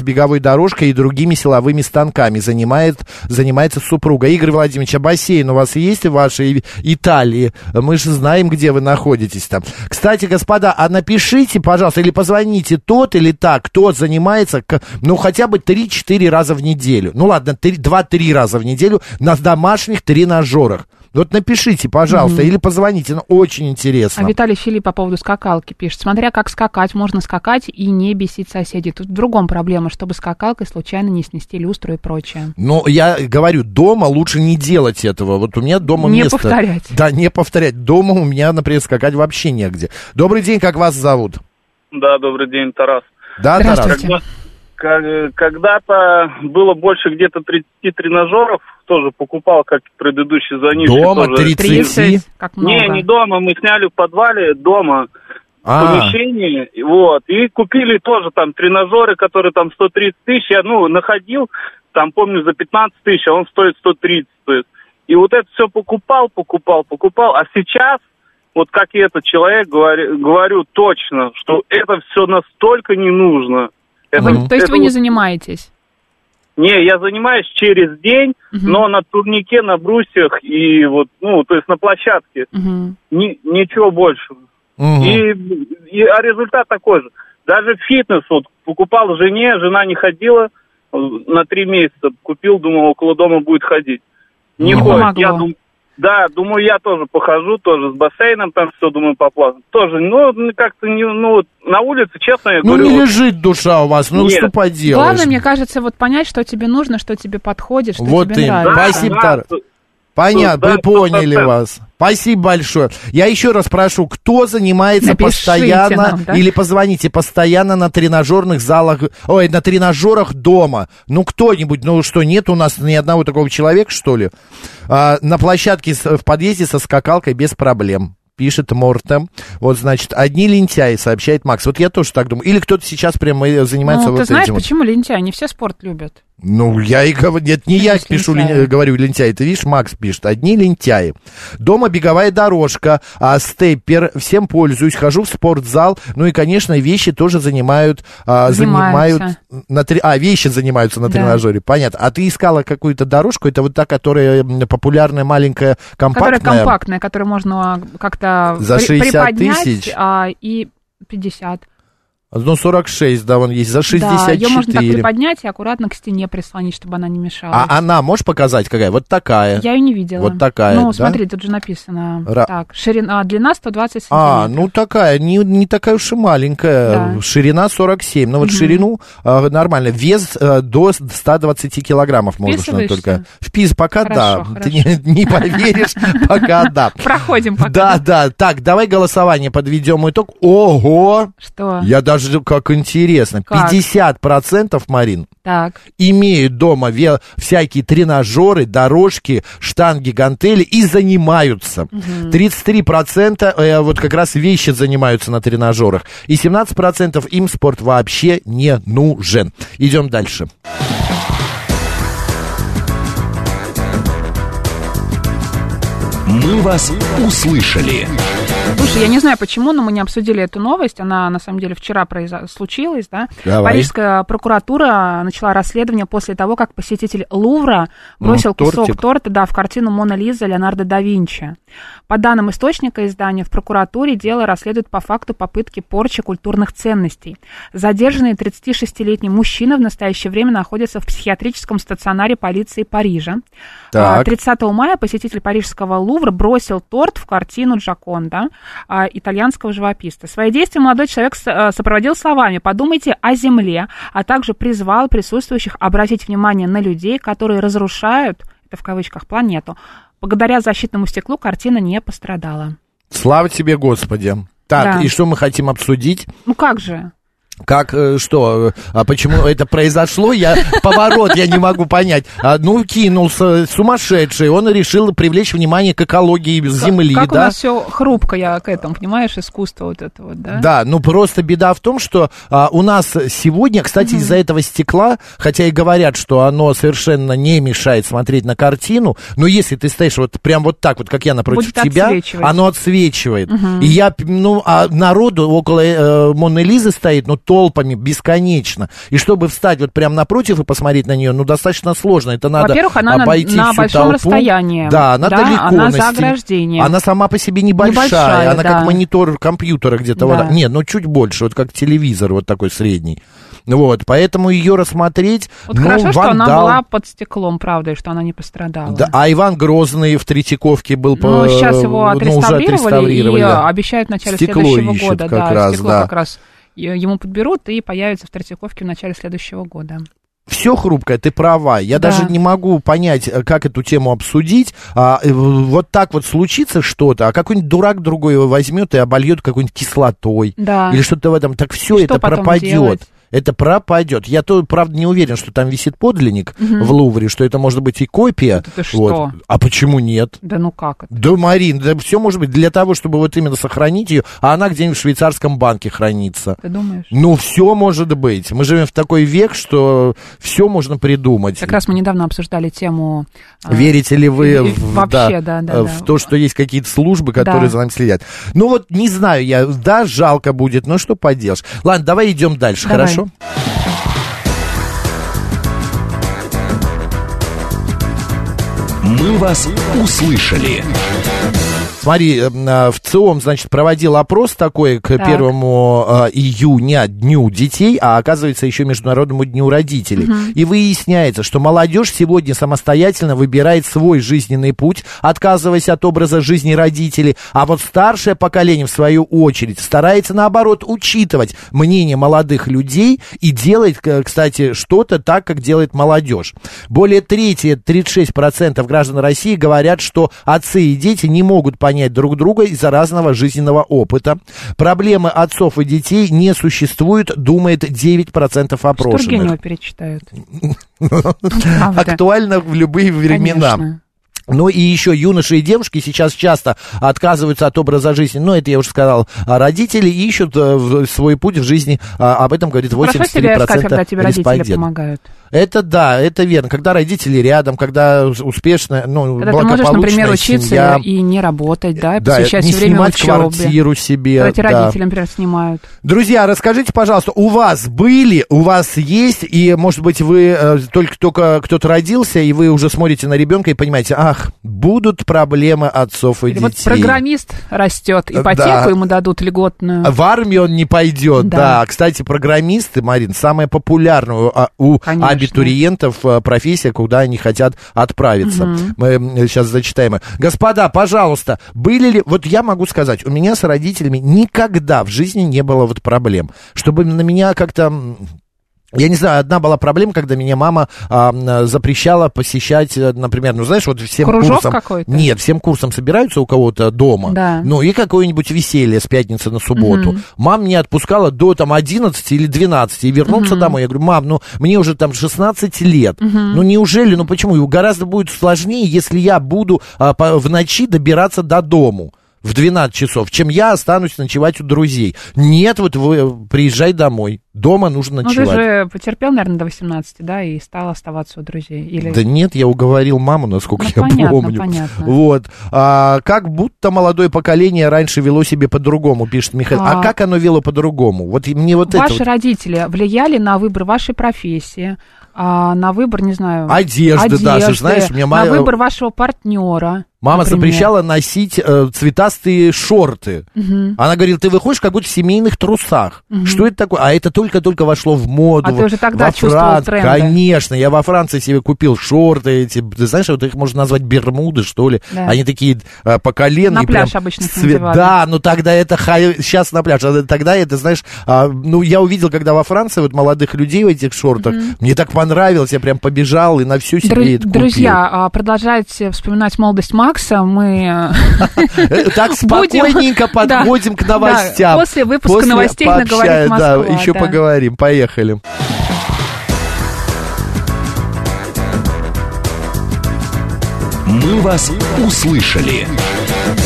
Speaker 4: беговой дорожкой и другими силовыми станками. Занимает, занимается супруга. Игорь Владимирович, а бассейн у вас есть в вашей Италии? Мы же знаем, где вы находитесь там. Кстати, господа, а напишите, пожалуйста, или позвоните тот или так, кто занимается, ну, хотя бы три-четыре раза в неделю. Ну, ладно, два-три раза в неделю на домашних тренажерах. Вот напишите, пожалуйста, mm-hmm. или позвоните, ну, очень интересно.
Speaker 2: А Виталий Филипп по поводу скакалки пишет. Смотря как скакать, можно скакать и не бесить соседей. Тут в другом проблема, чтобы скакалкой случайно не снести люстру и прочее.
Speaker 4: Ну, я говорю, дома лучше не делать этого. Вот у меня дома
Speaker 2: не
Speaker 4: место...
Speaker 2: Не повторять.
Speaker 4: Да, не повторять. Дома у меня, например, скакать вообще негде. Добрый день, как вас зовут?
Speaker 9: Да, добрый день, Тарас.
Speaker 4: Да, Тарас.
Speaker 9: Когда-то было больше где-то тридцать тренажеров, тоже покупал, как предыдущий звонивший.
Speaker 4: Дома
Speaker 9: тоже.
Speaker 4: тридцать?
Speaker 2: Как много.
Speaker 9: Не, не дома, мы сняли в подвале, дома,
Speaker 4: а.
Speaker 9: в помещении, вот, и купили тоже там тренажеры, которые там сто тридцать тысяч, я, ну, находил, там, помню, за пятнадцать тысяч, а он стоит сто тридцать, стоит. И вот это все покупал, покупал, покупал, а сейчас, вот как и этот человек, говорю, говорю точно, что это все настолько не нужно. Это,
Speaker 2: вы, то есть
Speaker 9: это
Speaker 2: вы не
Speaker 9: вот...
Speaker 2: занимаетесь?
Speaker 9: Не, я занимаюсь через день, uh-huh. но на турнике, на брусьях и вот, ну, то есть на площадке. Uh-huh. Ни, ничего большего. Uh-huh. И, и, а результат такой же. Даже фитнес вот покупал жене, жена не ходила на три месяца. Купил, думал, около дома будет ходить. Не uh-huh. ходит. Я дум... Да, думаю, я тоже похожу, тоже с бассейном там все, думаю, поплаваю. Тоже, ну, как-то, не, ну, на улице, честно, я
Speaker 4: ну,
Speaker 9: говорю...
Speaker 4: Ну, не
Speaker 9: вот...
Speaker 4: лежит душа у вас, ну, Нет. что поделаешь?
Speaker 2: Главное, мне кажется, вот понять, что тебе нужно, что тебе подходит, что
Speaker 4: вот
Speaker 2: тебе
Speaker 4: им.
Speaker 2: нравится.
Speaker 4: Да, Спасибо, да, Тар... да, Понятно, да, мы поняли да, вас. Спасибо большое. Я еще раз прошу, кто занимается Напишите постоянно, нам, да? или позвоните постоянно на тренажерных залах, ой, на тренажерах дома. Ну, кто-нибудь, ну что, нет у нас ни одного такого человека, что ли? А, на площадке в подъезде со скакалкой без проблем. Пишет Мортем. Вот, значит, одни лентяи, сообщает Макс. Вот я тоже так думаю. Или кто-то сейчас прямо занимается
Speaker 2: ну,
Speaker 4: вот
Speaker 2: ты знаешь,
Speaker 4: этим.
Speaker 2: почему лентяи? Не все спорт любят.
Speaker 4: Ну, я и говорю, нет, не я пишу, лентяи. говорю лентяй, ты видишь, Макс пишет, одни лентяи. Дома беговая дорожка, а, степпер, всем пользуюсь, хожу в спортзал, ну и, конечно, вещи тоже занимают, а, занимают, на, а, вещи занимаются на да. тренажере, понятно. А ты искала какую-то дорожку, это вот та, которая популярная, маленькая, компактная?
Speaker 2: Которая компактная, которую можно как-то
Speaker 4: за шестьдесят тысяч
Speaker 2: а, и пятьдесят.
Speaker 4: Ну, сорок шесть, да, вон есть, за шестьдесят четыре.
Speaker 2: Да, ее можно так приподнять и аккуратно к стене прислонить, чтобы она не мешала.
Speaker 4: А она, можешь показать, какая? Вот такая.
Speaker 2: Я ее не видела.
Speaker 4: Вот такая,
Speaker 2: Ну,
Speaker 4: да?
Speaker 2: смотри, тут же написано.
Speaker 4: Ра...
Speaker 2: Так, ширина, длина сто двадцать сантиметров.
Speaker 4: А, ну такая, не, не такая уж и маленькая. Да. Ширина сорок семь. Ну, вот угу. ширину а, нормально. Вес а, до ста двадцати килограммов можно только. Впис, пока хорошо, да. Хорошо. Ты не, не поверишь, пока да.
Speaker 2: Проходим пока.
Speaker 4: Да, да. Так, давай голосование подведем итог. Ого!
Speaker 2: Что?
Speaker 4: Я даже, как интересно. Интересно, как? пятьдесят процентов, Марин,
Speaker 2: так.
Speaker 4: имеют дома ве- всякие тренажеры, дорожки, штанги, гантели и занимаются. Угу. тридцать три процента э, вот как раз вещи занимаются на тренажерах. И семнадцать процентов им спорт вообще не нужен. Идем дальше.
Speaker 6: Мы вас услышали.
Speaker 2: Слушай, я не знаю почему, но мы не обсудили эту новость. Она, на самом деле, вчера произо... случилась, да?
Speaker 4: Давай.
Speaker 2: Парижская прокуратура начала расследование после того, как посетитель Лувра бросил ну, кусок тортик. торта, да, в картину «Мона Лиза» Леонардо да Винчи. По данным источника издания, в прокуратуре дело расследуют по факту попытки порчи культурных ценностей. Задержанный тридцатишестилетний мужчина в настоящее время находится в психиатрическом стационаре полиции Парижа.
Speaker 4: Так.
Speaker 2: тридцатого мая посетитель парижского Лувра бросил торт в картину Джаконда, итальянского живописца. Свои действия молодой человек сопроводил словами «подумайте о земле», а также призвал присутствующих обратить внимание на людей, которые разрушают, это в кавычках, планету. Благодаря защитному стеклу картина не пострадала.
Speaker 4: Слава тебе, Господи. Так, да. И что мы хотим обсудить?
Speaker 2: Ну как же?
Speaker 4: Как, что, а почему это произошло, я, поворот я не могу понять. А, ну, кинулся сумасшедший, он решил привлечь внимание к экологии Земли,
Speaker 2: как, как
Speaker 4: да?
Speaker 2: у нас все хрупко, я к этому, понимаешь, искусство вот это вот, да?
Speaker 4: Да, ну просто беда в том, что а, у нас сегодня, кстати, mm-hmm. из-за этого стекла, хотя и говорят, что оно совершенно не мешает смотреть на картину, но если ты стоишь вот прям вот так вот, как я напротив
Speaker 2: будет
Speaker 4: тебя, оно отсвечивает. Mm-hmm. И я, ну, а народу около э, Моны Лизы стоит, ну, толпами бесконечно. И чтобы встать вот прямо напротив и посмотреть на нее, ну, достаточно сложно. Это надо
Speaker 2: Во-первых, она
Speaker 4: обойти
Speaker 2: на, на
Speaker 4: всю
Speaker 2: большом
Speaker 4: толпу.
Speaker 2: расстоянии.
Speaker 4: Да, она
Speaker 2: да,
Speaker 4: далеко.
Speaker 2: Она
Speaker 4: на
Speaker 2: за
Speaker 4: стене.
Speaker 2: ограждением.
Speaker 4: Она сама по себе небольшая.
Speaker 2: Небольшая,
Speaker 4: она
Speaker 2: да.
Speaker 4: как монитор компьютера где-то.
Speaker 2: Да.
Speaker 4: Вот, нет, ну, чуть больше, вот как телевизор вот такой средний. Вот, поэтому ее рассмотреть,
Speaker 2: вот
Speaker 4: ну,
Speaker 2: хорошо,
Speaker 4: вандал.
Speaker 2: что она была под стеклом, правда, и что она не пострадала.
Speaker 4: Да, а Иван Грозный в Третьяковке был...
Speaker 2: Ну,
Speaker 4: по,
Speaker 2: сейчас его
Speaker 4: ну,
Speaker 2: отреставрировали,
Speaker 4: отреставрировали
Speaker 2: и
Speaker 4: да.
Speaker 2: обещают в начале
Speaker 4: Стекло
Speaker 2: следующего
Speaker 4: ищут
Speaker 2: года.
Speaker 4: как
Speaker 2: да,
Speaker 4: раз,
Speaker 2: стекло
Speaker 4: да.
Speaker 2: как раз ему подберут и появится в Третьяковке в начале следующего года.
Speaker 4: Все хрупкое, ты права. Я да. даже не могу понять, как эту тему обсудить. А, вот так вот случится что-то, а какой-нибудь дурак другой его возьмет и обольет какой-нибудь кислотой.
Speaker 2: Да.
Speaker 4: Или что-то в этом. Так все это пропадет. Делать? Это пропадет. Я то, правда, не уверен, что там висит подлинник угу. в Лувре, что это может быть и копия.
Speaker 2: Это ты
Speaker 4: вот.
Speaker 2: что?
Speaker 4: А почему нет?
Speaker 2: Да ну как это?
Speaker 4: Да, Марин, да все может быть для того, чтобы вот именно сохранить ее, а она где-нибудь в швейцарском банке хранится.
Speaker 2: Ты думаешь?
Speaker 4: Ну, все может быть. Мы живем в такой век, что все можно придумать.
Speaker 2: Как раз мы недавно обсуждали тему...
Speaker 4: Верите ли вы в,
Speaker 2: вообще,
Speaker 4: да,
Speaker 2: да, да,
Speaker 4: в
Speaker 2: да.
Speaker 4: то, что есть какие-то службы, которые
Speaker 2: да.
Speaker 4: за нами следят? Ну вот, не знаю я, да, жалко будет, но что поделаешь. Ладно, давай идем дальше,
Speaker 2: давай.
Speaker 4: Хорошо?
Speaker 6: Мы вас услышали.
Speaker 4: Смотри, в ЦИОМ, значит, проводил опрос такой к
Speaker 2: так.
Speaker 4: первому июня, Дню детей, а оказывается еще Международному дню родителей. Угу. И выясняется, что молодежь сегодня самостоятельно выбирает свой жизненный путь, отказываясь от образа жизни родителей, а вот старшее поколение, в свою очередь, старается, наоборот, учитывать мнение молодых людей и делает, кстати, что-то так, как делает молодежь. Более трети, тридцать шесть процентов граждан России говорят, что отцы и дети не могут понять друг друга из-за разного жизненного опыта. Проблемы отцов и детей не существует, думает девять процентов опрошенных.
Speaker 2: Тургенева перечитают.
Speaker 4: Актуально в любые времена. Ну и еще юноши и девушки сейчас часто отказываются от образа жизни, ну это я уже сказал, родители ищут свой путь в жизни, об этом говорит восемьдесят три процента
Speaker 2: Хорошо себе искать, когда тебе родители помогают.
Speaker 4: Это да, это верно, когда родители рядом, когда успешно, ну,
Speaker 2: когда ты можешь, например, учиться семья, и не работать, да, и
Speaker 4: да,
Speaker 2: посвящать
Speaker 4: не
Speaker 2: все время
Speaker 4: снимать
Speaker 2: учебе.
Speaker 4: Квартиру себе.
Speaker 2: Когда
Speaker 4: да.
Speaker 2: родители, например, снимают.
Speaker 4: Друзья, расскажите, пожалуйста, у вас были, у вас есть, и, может быть, вы э, только-только кто-то родился, и вы уже смотрите на ребенка и понимаете, ах, будут проблемы отцов и
Speaker 2: Или
Speaker 4: детей.
Speaker 2: Вот программист растет, ипотеку
Speaker 4: да.
Speaker 2: ему дадут льготную.
Speaker 4: В армию он не пойдет, да. да. Кстати, программисты, Марин, самая популярная у Конечно. абитуриентов профессия, куда они хотят отправиться. Угу. Мы сейчас зачитаем. Господа, пожалуйста, были ли... Вот я могу сказать, у меня с родителями никогда в жизни не было вот проблем. Чтобы на меня как-то... Я не знаю, одна была проблема, когда меня мама а, запрещала посещать, например, ну, знаешь, вот всем
Speaker 2: Кружок
Speaker 4: курсом...
Speaker 2: какой-то?
Speaker 4: Нет, всем курсом собираются у кого-то дома.
Speaker 2: Да.
Speaker 4: Ну, и какое-нибудь веселье с пятницы на субботу.
Speaker 2: Угу.
Speaker 4: Мама меня отпускала до, там, одиннадцати или двенадцати и вернуться угу. домой. Я говорю, мам, ну, мне уже, там, шестнадцать лет. Угу. Ну, неужели, ну, почему? Гораздо будет сложнее, если я буду а, по, в ночи добираться до дому в двенадцать часов, чем я останусь ночевать у друзей. Нет, вот вы приезжай домой. Дома нужно ночевать.
Speaker 2: Ну, ты же потерпел, наверное, до восемнадцати, да, и стал оставаться у друзей? Или...
Speaker 4: Да нет, я уговорил маму, насколько
Speaker 2: ну,
Speaker 4: я
Speaker 2: понятно,
Speaker 4: помню.
Speaker 2: Понятно.
Speaker 4: Вот. А, как будто молодое поколение раньше вело себя по-другому, пишет Михаил. А, а как оно вело по-другому? Вот мне вот
Speaker 2: Ваши
Speaker 4: это...
Speaker 2: родители влияли на выбор вашей профессии, а, на выбор, не знаю...
Speaker 4: Одежды,
Speaker 2: одежды
Speaker 4: даже, знаешь, мне
Speaker 2: на выбор вашего партнера.
Speaker 4: Мама
Speaker 2: например.
Speaker 4: запрещала носить э, цветастые шорты. Угу. Она говорила, ты выходишь как будто в семейных трусах. Угу. Что это такое? А это только-только вошло в моду.
Speaker 2: А ты уже тогда
Speaker 4: во
Speaker 2: чувствовал
Speaker 4: Фран...
Speaker 2: тренды?
Speaker 4: Конечно, я во Франции себе купил шорты эти, ты знаешь, вот их можно назвать бермуды, что ли. Да. Они такие э, по колено.
Speaker 2: На пляж
Speaker 4: прям
Speaker 2: обычно
Speaker 4: цвет... Да, но тогда это хай... сейчас на пляж. А тогда это, знаешь, а, ну я увидел, когда во Франции вот молодых людей в этих шортах, угу. мне так понравилось, я прям побежал и на всю себе
Speaker 2: Дру-
Speaker 4: это купил.
Speaker 2: Друзья, продолжайте вспоминать молодость Макса. Мы
Speaker 4: так спокойненько подходим к новостям.
Speaker 2: После выпуска новостей на «Говорит Москва».
Speaker 4: Да, еще поговорим. Поехали.
Speaker 6: Мы вас услышали.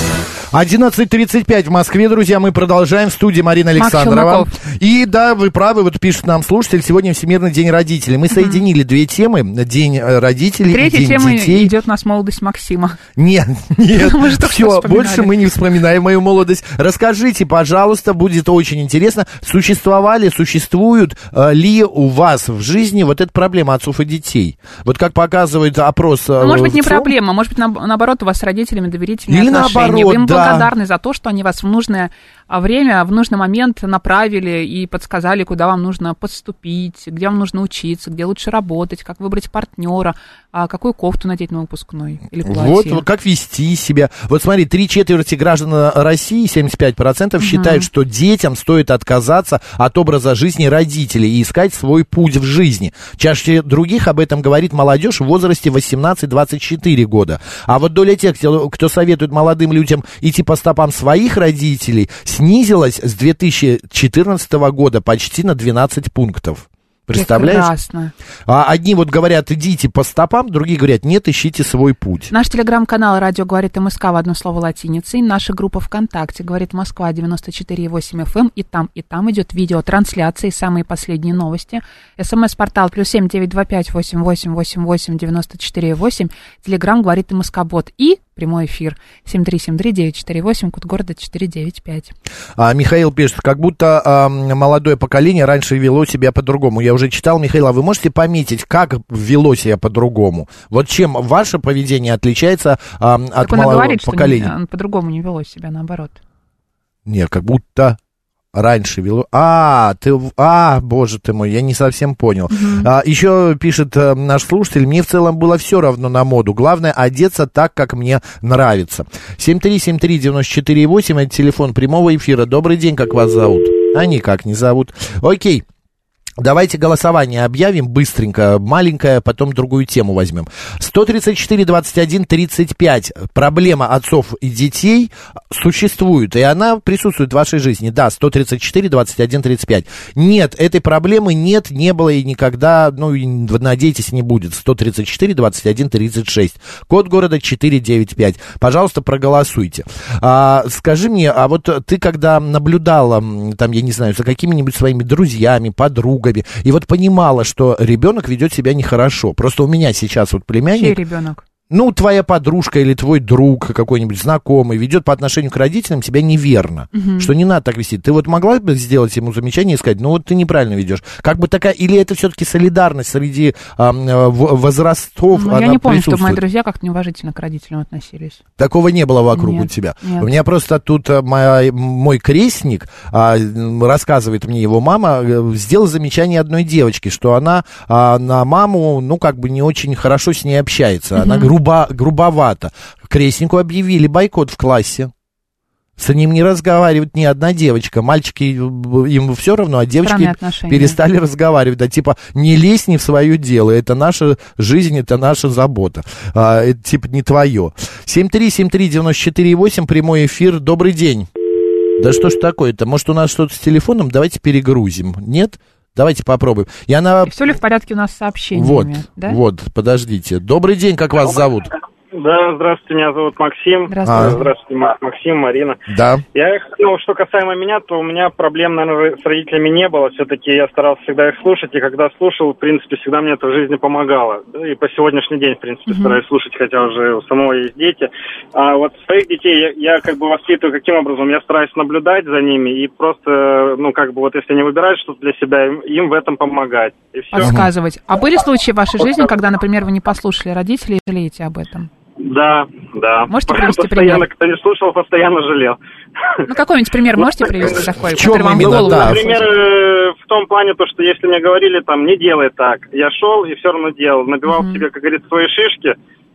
Speaker 4: одиннадцать тридцать пять в Москве, друзья, мы продолжаем. В студии Марина Александрова. И да, вы правы, вот пишет нам слушатель, сегодня Всемирный день родителей. Мы соединили mm-hmm. две темы, День родителей
Speaker 2: Третья
Speaker 4: и День
Speaker 2: тема
Speaker 4: детей.
Speaker 2: идет у нас молодость Максима.
Speaker 4: Нет, нет, все, больше мы не вспоминаем мою молодость. Расскажите, пожалуйста, будет очень интересно, существовали, существуют э, ли у вас в жизни вот эта проблема отцов и детей? Вот как показывает опрос... Э,
Speaker 2: ну, может быть, не проблема, может быть, на, наоборот, у вас с родителями доверительные
Speaker 4: Или
Speaker 2: отношения.
Speaker 4: наоборот,
Speaker 2: Вы им
Speaker 4: да.
Speaker 2: благодарны за то, что они вас в нужное время, в нужный момент направили и подсказали, куда вам нужно поступить, где вам нужно учиться, где лучше работать, как выбрать партнера, какую кофту надеть на выпускной или платье.
Speaker 4: Вот как вести себя. Вот смотри, три четверти граждан России, семьдесят пять процентов, угу. считают, что детям стоит отказаться от образа жизни родителей и искать свой путь в жизни. Чаще других об этом говорит молодежь в возрасте восемнадцать-двадцать четыре года. А вот доля тех, кто советует молодым людям идти по стопам своих родителей, снизилась с две тысячи четырнадцатого года почти на двенадцать пунктов. Представляешь?
Speaker 2: Прекрасно.
Speaker 4: А одни вот говорят, идите по стопам, другие говорят, нет, ищите свой путь.
Speaker 2: Наш телеграм-канал «Радио говорит МСК» в одно слово латиницей. Наша группа ВКонтакте «Говорит Москва» девяносто четыре и восемь эф эм. И там, и там идет видеотрансляция и самые последние новости. СМС-портал плюс семь девять два пять восемь восемь восемь восемь девяносто четыре восемь. Телеграм «Говорит МСК» бот. И прямой эфир семь три семь три девять четыре восемь, код города четыре девять пять.
Speaker 4: А, Михаил пишет, как будто а, молодое поколение раньше вело себя по-другому. Я уже читал, Михаил, а вы можете пометить, как вело себя по-другому? Вот чем ваше поведение отличается а, от
Speaker 2: так
Speaker 4: молодого
Speaker 2: говорит,
Speaker 4: поколения?
Speaker 2: Что не, он по-другому не вело себя, наоборот.
Speaker 4: Нет, как будто... Раньше вело... А, ты... А, боже ты мой, я не совсем понял. Uh-huh. А, еще пишет а, наш слушатель, мне в целом было все равно на моду. Главное, одеться так, как мне нравится. семь три семь три девять четыре восемь, это телефон прямого эфира. Добрый день, как вас зовут? А никак не зовут. Окей. Давайте голосование объявим быстренько, маленькое, потом другую тему возьмем. сто тридцать четыре двадцать один тридцать пять. Проблема отцов и детей существует, и она присутствует в вашей жизни. Да, сто тридцать четыре двадцать один тридцать пять. Нет, этой проблемы нет, не было и никогда, ну, и, надейтесь, не будет. сто тридцать четыре двадцать один тридцать шесть. Код города четыре девять пять. Пожалуйста, проголосуйте. А, скажи мне, а вот ты когда наблюдала, там, я не знаю, за какими-нибудь своими друзьями, подругами, и вот понимала, что ребенок ведет себя нехорошо. Просто у меня сейчас вот племянник...
Speaker 2: Чей ребенок?
Speaker 4: Ну, твоя подружка или твой друг какой-нибудь знакомый ведет по отношению к родителям себя неверно, угу. что не надо так вести. Ты вот могла бы сделать ему замечание и сказать, ну вот ты неправильно ведешь. Как бы такая, или это все-таки солидарность среди а, возрастов?
Speaker 2: Ну, я не помню, чтобы мои друзья как-то неуважительно к родителям относились.
Speaker 4: Такого не было вокруг
Speaker 2: нет,
Speaker 4: у тебя?
Speaker 2: Нет.
Speaker 4: У меня просто тут моя, мой крестник, а, рассказывает мне его мама, сделал замечание одной девочке, что она а, на маму, ну, как бы не очень хорошо с ней общается. Угу. Она грубо грубовато. Крестнику объявили бойкот в классе. С ним не разговаривает ни одна девочка. Мальчики, им все равно, а девочки перестали разговаривать. Да, типа, не лезь не в свое дело. Это наша жизнь, это наша забота. А, это, типа, не твое. семь три семь три девять четыре восемь, прямой эфир. Добрый день. Да что ж такое-то? Может, у нас что-то с телефоном? Давайте перегрузим. Нет? Давайте попробуем. И она...
Speaker 2: Все ли в порядке у нас с сообщениями?
Speaker 4: Вот,
Speaker 2: да?
Speaker 4: вот, подождите. Добрый день, как вас зовут?
Speaker 9: Да, здравствуйте, меня зовут Максим.
Speaker 2: Здравствуйте.
Speaker 9: А. Здравствуйте, Максим, Марина.
Speaker 4: Да.
Speaker 9: Я, ну, что касаемо меня, то у меня проблем, наверное, с родителями не было. Все-таки я старался всегда их слушать, и когда слушал, в принципе, всегда мне это в жизни помогало. И по сегодняшний день, в принципе, uh-huh. стараюсь слушать, хотя уже у самого есть дети. А вот своих детей я, я как бы воспитываю каким образом? Я стараюсь наблюдать за ними и просто, ну, как бы вот если они выбирают что-то для себя, им, им в этом помогать. И все.
Speaker 2: Подсказывать. А были случаи в вашей жизни, когда, например, вы не послушали родителей и жалеете об этом?
Speaker 9: Да, да.
Speaker 2: Можете привести
Speaker 9: постоянно,
Speaker 2: пример?
Speaker 9: Кто не слушал, постоянно жалел.
Speaker 2: Ну, какой-нибудь пример можете привести такой, который вам в
Speaker 4: именно,
Speaker 2: голову?
Speaker 4: Да.
Speaker 9: Например, в том плане, то, что если мне говорили, там, не делай так, я шел и все равно делал, набивал mm-hmm. себе, как говорится, свои шишки,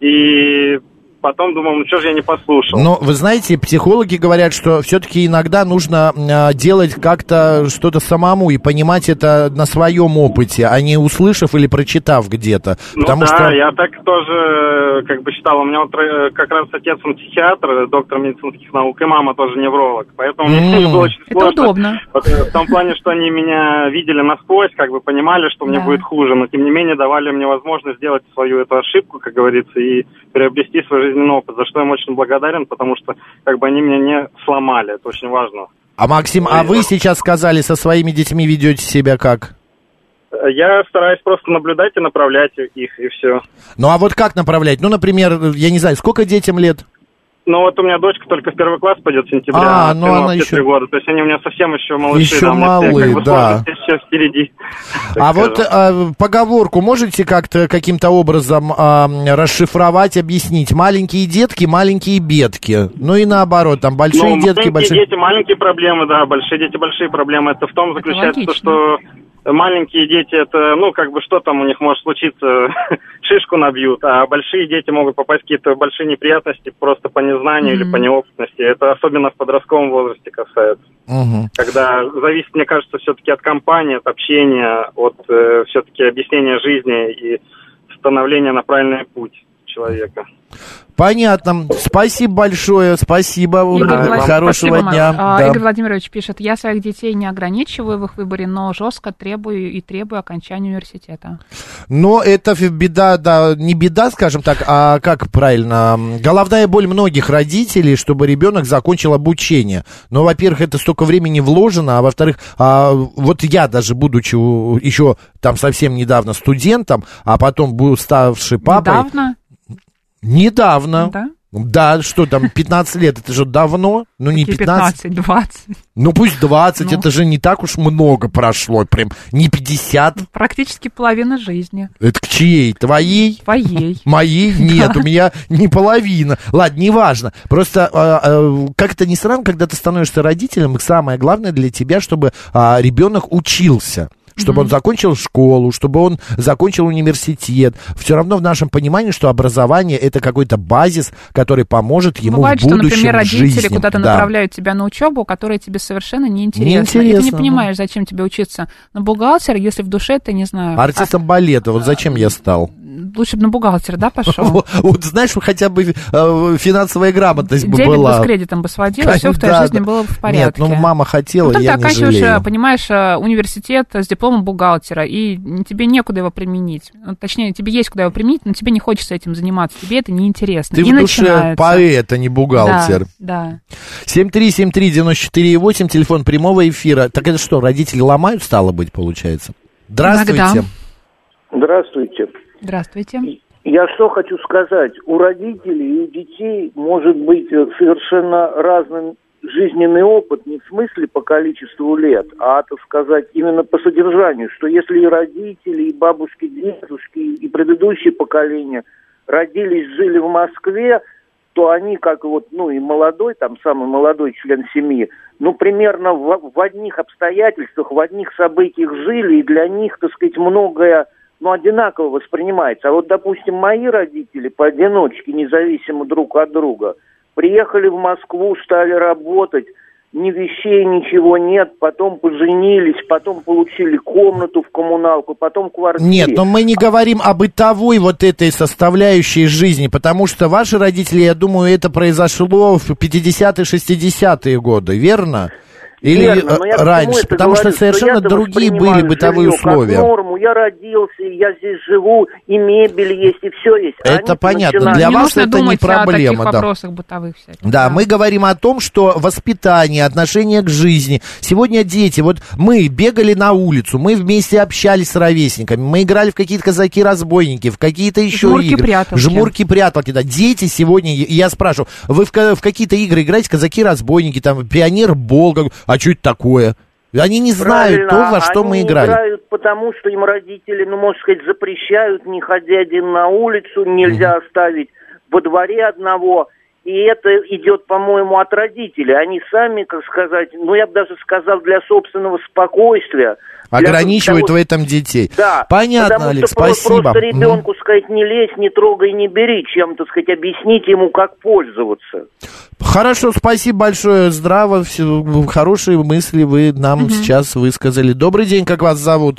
Speaker 9: и потом думал, ну что же я не послушал.
Speaker 4: Но вы знаете, психологи говорят, что все-таки иногда нужно э, делать как-то что-то самому и понимать это на своем опыте, а не услышав или прочитав где-то.
Speaker 9: Ну
Speaker 4: Потому
Speaker 9: да,
Speaker 4: что...
Speaker 9: я так тоже как бы считал. У меня вот как раз отец, он психиатр, доктор медицинских наук, и мама тоже невролог. Поэтому mm. мне было очень сложно.
Speaker 2: Это удобно.
Speaker 9: Вот, в том плане, что они меня видели насквозь, как бы понимали, что мне
Speaker 2: да.
Speaker 9: будет хуже, но тем не менее давали мне возможность сделать свою эту ошибку, как говорится, и приобрести свою жизнь
Speaker 10: жизненный опыт, за что я им очень благодарен, потому что как бы они меня не сломали, это очень важно.
Speaker 4: А, Максим, а вы сейчас сказали, со своими детьми ведете себя как?
Speaker 10: Я стараюсь просто наблюдать и направлять их, и все.
Speaker 4: Ну, а вот как направлять? Ну, например, я не знаю, сколько детям лет?
Speaker 10: Ну, вот у меня дочка только в первый класс пойдет в сентябре,
Speaker 4: а,
Speaker 10: а
Speaker 4: ну она еще...
Speaker 10: года. То есть они у меня совсем еще малыши.
Speaker 4: Еще
Speaker 10: да,
Speaker 4: малые,
Speaker 10: как бы,
Speaker 4: да.
Speaker 10: Еще впереди.
Speaker 4: А вот а, поговорку можете как-то каким-то образом а, расшифровать, объяснить? Маленькие детки, маленькие бедки. Ну и наоборот, там большие
Speaker 10: ну,
Speaker 4: детки,
Speaker 10: маленькие
Speaker 4: большие...
Speaker 10: дети, маленькие проблемы, да, большие дети, большие проблемы. Это в том заключается,
Speaker 2: это
Speaker 10: что... Маленькие дети, это, ну, как бы, что там у них может случиться, шишку набьют, а большие дети могут попасть в какие-то большие неприятности просто по незнанию mm-hmm. или по неопытности. Это особенно в подростковом возрасте касается. Mm-hmm. Когда зависит, мне кажется, все-таки от компании, от общения, от э, все-таки объяснения жизни и становления на правильный путь человека.
Speaker 4: Понятно. Спасибо большое. Спасибо.
Speaker 2: Игорь Влад...
Speaker 4: Хорошего
Speaker 2: Спасибо,
Speaker 4: дня.
Speaker 2: а,
Speaker 4: да.
Speaker 2: Игорь Владимирович пишет: я своих детей не ограничиваю в их выборе, но жестко требую и требую окончания университета.
Speaker 4: Но это беда, да, не беда, скажем так, а как правильно, головная боль многих родителей, чтобы ребенок закончил обучение. Но, во-первых, это столько времени вложено, а во-вторых, а, вот я даже, будучи еще там совсем недавно студентом, а потом был ставший папой...
Speaker 2: Недавно?
Speaker 4: Недавно.
Speaker 2: Да?
Speaker 4: Да, что там, пятнадцать лет, это же давно, ну не пятнадцать.
Speaker 2: пятнадцать, двадцать.
Speaker 4: Ну пусть двадцать,
Speaker 2: ну.
Speaker 4: Это же не так уж много прошло, прям не пятьдесят.
Speaker 2: Практически половина жизни.
Speaker 4: Это к чьей? Твоей?
Speaker 2: Твоей.
Speaker 4: Моей? Нет, у меня не половина. Ладно, неважно. Просто а, а, как-то не странно, когда ты становишься родителем, самое главное для тебя, чтобы а, ребенок учился. Чтобы mm-hmm. он закончил школу, чтобы он закончил университет. Все равно в нашем понимании, что образование — это какой-то базис, который поможет ему
Speaker 2: Бывает,
Speaker 4: в будущем
Speaker 2: что, например, родители
Speaker 4: жизни.
Speaker 2: куда-то
Speaker 4: да.
Speaker 2: направляют тебя на учебу, которая тебе совершенно неинтересна.
Speaker 4: Неинтересно,
Speaker 2: И ты не понимаешь, зачем тебе учиться на бухгалтера, если в душе ты, не знаю...
Speaker 4: Артистом а... балета, вот зачем я стал?
Speaker 2: Лучше бы на бухгалтера, да, пошел?
Speaker 4: Вот знаешь, хотя бы финансовая грамотность бы была.
Speaker 2: Дебет бы с кредитом бы сводила, все в твоей жизни было бы в порядке.
Speaker 4: Нет, ну мама хотела, я не жалею.
Speaker 2: Потом ты оканчиваешь, понимаешь, университет с дипломом бухгалтера, и тебе некуда его применить. Точнее, тебе есть куда его применить, но тебе не хочется этим заниматься, тебе это неинтересно.
Speaker 4: Ты в душе поэт, а не бухгалтер.
Speaker 2: Да, да.
Speaker 4: семь три семь три девять четыре восемь, телефон прямого эфира. Так это что, родители ломают, стало быть, получается? Здравствуйте.
Speaker 2: Иногда.
Speaker 8: Здравствуйте.
Speaker 2: Здравствуйте.
Speaker 8: Я что хочу сказать. У родителей и у детей может быть совершенно разный жизненный опыт, не в смысле по количеству лет, а, так сказать, именно по содержанию, что если и родители, и бабушки, дедушки, и предыдущие поколения родились, жили в Москве, то они, как вот, ну, и молодой, там, самый молодой член семьи, ну, примерно в, в одних обстоятельствах, в одних событиях жили, и для них, так сказать, многое, ну, одинаково воспринимается. А вот, допустим, мои родители поодиночке, независимо друг от друга, приехали в Москву, стали работать, ни вещей, ничего нет, потом поженились, потом получили комнату в коммуналку, потом квартиру.
Speaker 4: Нет, но мы не говорим о бытовой вот этой составляющей жизни, потому что ваши родители, я думаю, это произошло в пятидесятые, шестидесятые годы, верно? Или
Speaker 8: Верно,
Speaker 4: раньше, потому
Speaker 8: говорю,
Speaker 4: что совершенно
Speaker 8: что
Speaker 4: другие были бытовые условия.
Speaker 8: Как норму. Я родился, я здесь живу, и мебель есть, и все есть. А
Speaker 4: это понятно,
Speaker 8: начинают...
Speaker 4: для
Speaker 2: не
Speaker 4: вас это не проблема.
Speaker 2: О таких
Speaker 4: да.
Speaker 2: вопросах бытовых всяких.
Speaker 4: Да,
Speaker 2: да,
Speaker 4: мы говорим о том, что воспитание, отношение к жизни. Сегодня дети, вот мы бегали на улицу, мы вместе общались с ровесниками, мы играли в какие-то казаки-разбойники, в какие-то еще игры.
Speaker 2: Жмурки-пряталки.
Speaker 4: Жмурки-пряталки, да. Дети сегодня, я спрашиваю, вы в, в какие-то игры играете, казаки-разбойники, там, пионер-бол, а что это такое? Они не знают
Speaker 8: Правильно.
Speaker 4: то, во что
Speaker 8: Они
Speaker 4: мы играли.
Speaker 8: Они играют, потому что им родители, ну, можно сказать, запрещают, не ходя один на улицу, нельзя mm-hmm. оставить во дворе одного. И это идет, по-моему, от родителей. Они сами, как сказать, ну, я бы даже сказал, для собственного спокойствия.
Speaker 4: Ограничивают
Speaker 8: того...
Speaker 4: в этом детей.
Speaker 8: Да.
Speaker 4: Понятно, Алекс, спасибо.
Speaker 8: Просто ребенку сказать, не лезь, не трогай, не бери, чем, так сказать, объяснить ему, как пользоваться.
Speaker 4: Хорошо, спасибо большое, здраво, все, хорошие мысли вы нам угу. сейчас высказали. Добрый день, как вас зовут?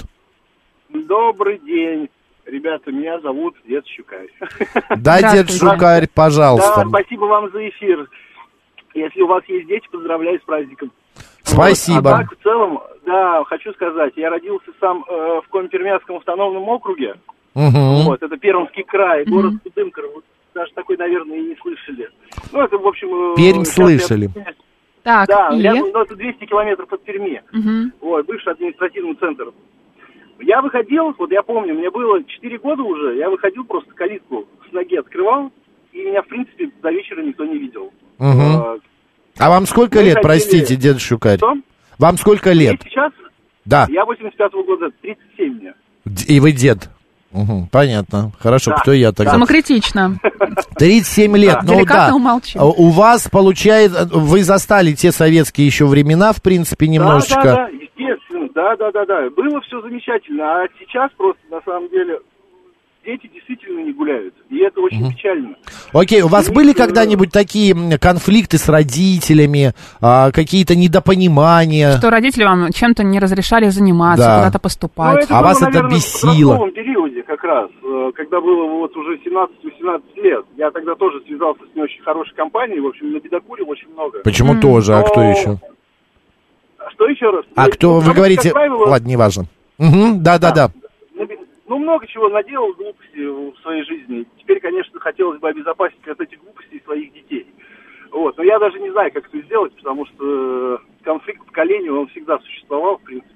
Speaker 11: Добрый день. Ребята, меня зовут Дед Щукарь.
Speaker 4: Да, Дед Щукарь, пожалуйста.
Speaker 11: Да, спасибо вам за эфир. Если у вас есть дети, поздравляю с праздником.
Speaker 4: Спасибо.
Speaker 11: Вот. А так, в целом, да, хочу сказать, я родился сам э, в Коми-Пермяцком автономном округе.
Speaker 4: Угу.
Speaker 11: Вот, это Пермский край, город Кудымкар. Вот, даже такой, наверное, и не слышали. Ну, это, в общем...
Speaker 4: Пермь слышали.
Speaker 11: Я...
Speaker 2: Так,
Speaker 11: да,
Speaker 2: и...
Speaker 11: рядом, ну, это двести километров от Перми.
Speaker 2: Угу.
Speaker 11: Вот, бывший административный центр. Я выходил, вот я помню, мне было четыре года уже, я выходил, просто калитку с ноги открывал, и меня, в принципе, до вечера никто не видел.
Speaker 4: Угу. А, а вам сколько лет, ходили... простите, дед Шукарь? Что? Вам сколько лет?
Speaker 11: И сейчас?
Speaker 4: Да.
Speaker 11: Я восемьдесят пятого года, тридцать семь мне.
Speaker 4: И вы дед? Угу, понятно. Хорошо, да. Кто я тогда?
Speaker 2: Самокритично.
Speaker 4: тридцать семь лет,
Speaker 2: да. Ну да. Умолчим.
Speaker 4: У вас, получается, вы застали те советские еще времена, в принципе, немножечко.
Speaker 11: Да, да, да, естественно, да, да, да, да. Было все замечательно, а сейчас просто, на самом деле, дети действительно не гуляют, и это очень угу. печально.
Speaker 4: Окей, у вас и были когда-нибудь такие конфликты с родителями, а, какие-то недопонимания?
Speaker 2: Что родители вам чем-то не разрешали заниматься, да. куда-то поступать?
Speaker 11: Ну,
Speaker 4: а
Speaker 11: было,
Speaker 4: вас
Speaker 11: наверное,
Speaker 4: это бесило?
Speaker 11: В подростковом периоде как раз, когда было вот уже семнадцать-восемнадцать лет. Я тогда тоже связался с не очень хорошей компанией, в общем, набедокурил очень много.
Speaker 4: Почему mm. тоже,
Speaker 11: Но...
Speaker 4: а кто еще?
Speaker 11: Что еще раз?
Speaker 4: А
Speaker 11: ну,
Speaker 4: кто, вы говорите... Правило... Ладно, неважно. Угу, да-да-да.
Speaker 11: Ну, много чего наделал глупостей в своей жизни. Теперь, конечно, хотелось бы обезопасить от этих глупостей своих детей. Вот. Но я даже не знаю, как это сделать, потому что конфликт поколений, он всегда существовал, в принципе.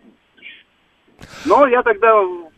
Speaker 11: Но я тогда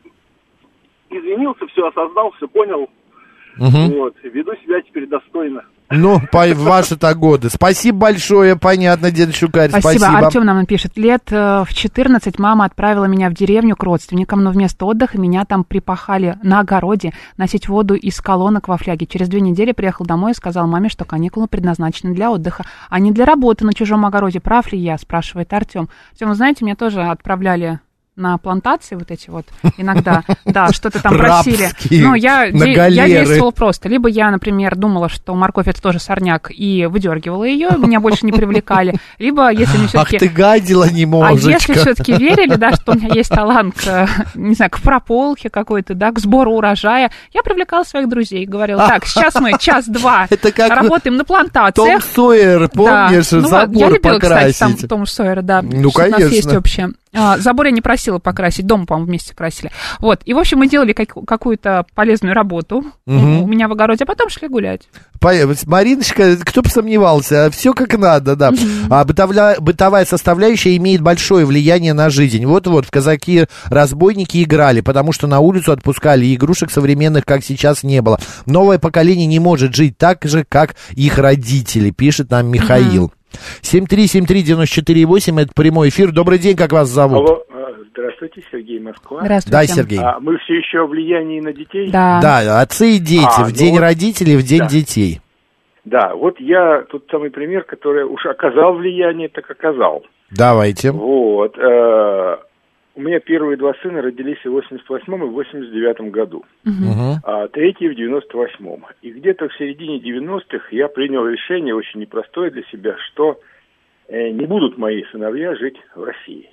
Speaker 11: извинился, все осознал, все понял. Угу. Вот. И веду себя теперь достойно.
Speaker 4: Ну, по ваши-то годы. Спасибо большое, понятно, дед Шукарь.
Speaker 2: Спасибо.
Speaker 4: Спасибо.
Speaker 2: Артем нам напишет. Лет э, в четырнадцать мама отправила меня в деревню к родственникам, но вместо отдыха меня там припахали на огороде носить воду из колонок во фляге. Через две недели приехал домой и сказал маме, что каникулы предназначены для отдыха, а не для работы на чужом огороде. Прав ли я, спрашивает Артем. Артем, вы знаете, меня тоже отправляли на плантации вот эти вот иногда, да, что-то там просили. Но я, де- я действовала просто. Либо я, например, думала, что морковь это тоже сорняк, и выдергивала ее, меня больше не привлекали. Либо, если мне все-таки...
Speaker 4: Ах ты гадила, немножечко.
Speaker 2: А если все-таки верили, да, что у меня есть талант к, не знаю, к прополке какой-то, да, к сбору урожая, я привлекала своих друзей, говорила, так, сейчас мы час-два работаем на плантациях.
Speaker 4: Том Сойер, помнишь,
Speaker 2: да. ну,
Speaker 4: забор
Speaker 2: я любила,
Speaker 4: покрасить.
Speaker 2: Кстати, там Том Сойера, да.
Speaker 4: Ну, конечно.
Speaker 2: У нас есть общее. А, забор я не просила покрасить, дом, по-моему, вместе красили. Вот, и, в общем, мы делали как- какую-то полезную работу угу. у меня в огороде, а потом шли гулять.
Speaker 4: Мариночка, кто бы сомневался, все как надо, да. Угу. А бытовля, бытовая составляющая имеет большое влияние на жизнь. Вот-вот, в казаки-разбойники играли, потому что на улицу отпускали, и игрушек современных, как сейчас, не было. Новое поколение не может жить так же, как их родители, пишет нам Михаил. Угу. семь три семь три девять четыре восемь, это прямой эфир. Добрый день, как вас зовут?
Speaker 12: Алло, здравствуйте, Сергей, Москва.
Speaker 2: Здравствуйте.
Speaker 4: Да, Сергей.
Speaker 12: А мы все еще о влиянии на детей?
Speaker 2: Да.
Speaker 4: Да, отцы и дети, а, в ну день вот, родителей, в день
Speaker 12: да.
Speaker 4: детей.
Speaker 12: Да, вот я тут самый пример, который уж оказал влияние, так оказал.
Speaker 4: Давайте.
Speaker 12: Вот. Э, у меня первые два сына родились в восемьдесят восьмом и восемьдесят девятом году,
Speaker 4: угу.
Speaker 12: а третий в девяносто восьмом. И где-то в середине девяностых я принял решение очень непростое для себя, что э, не будут мои сыновья жить в России.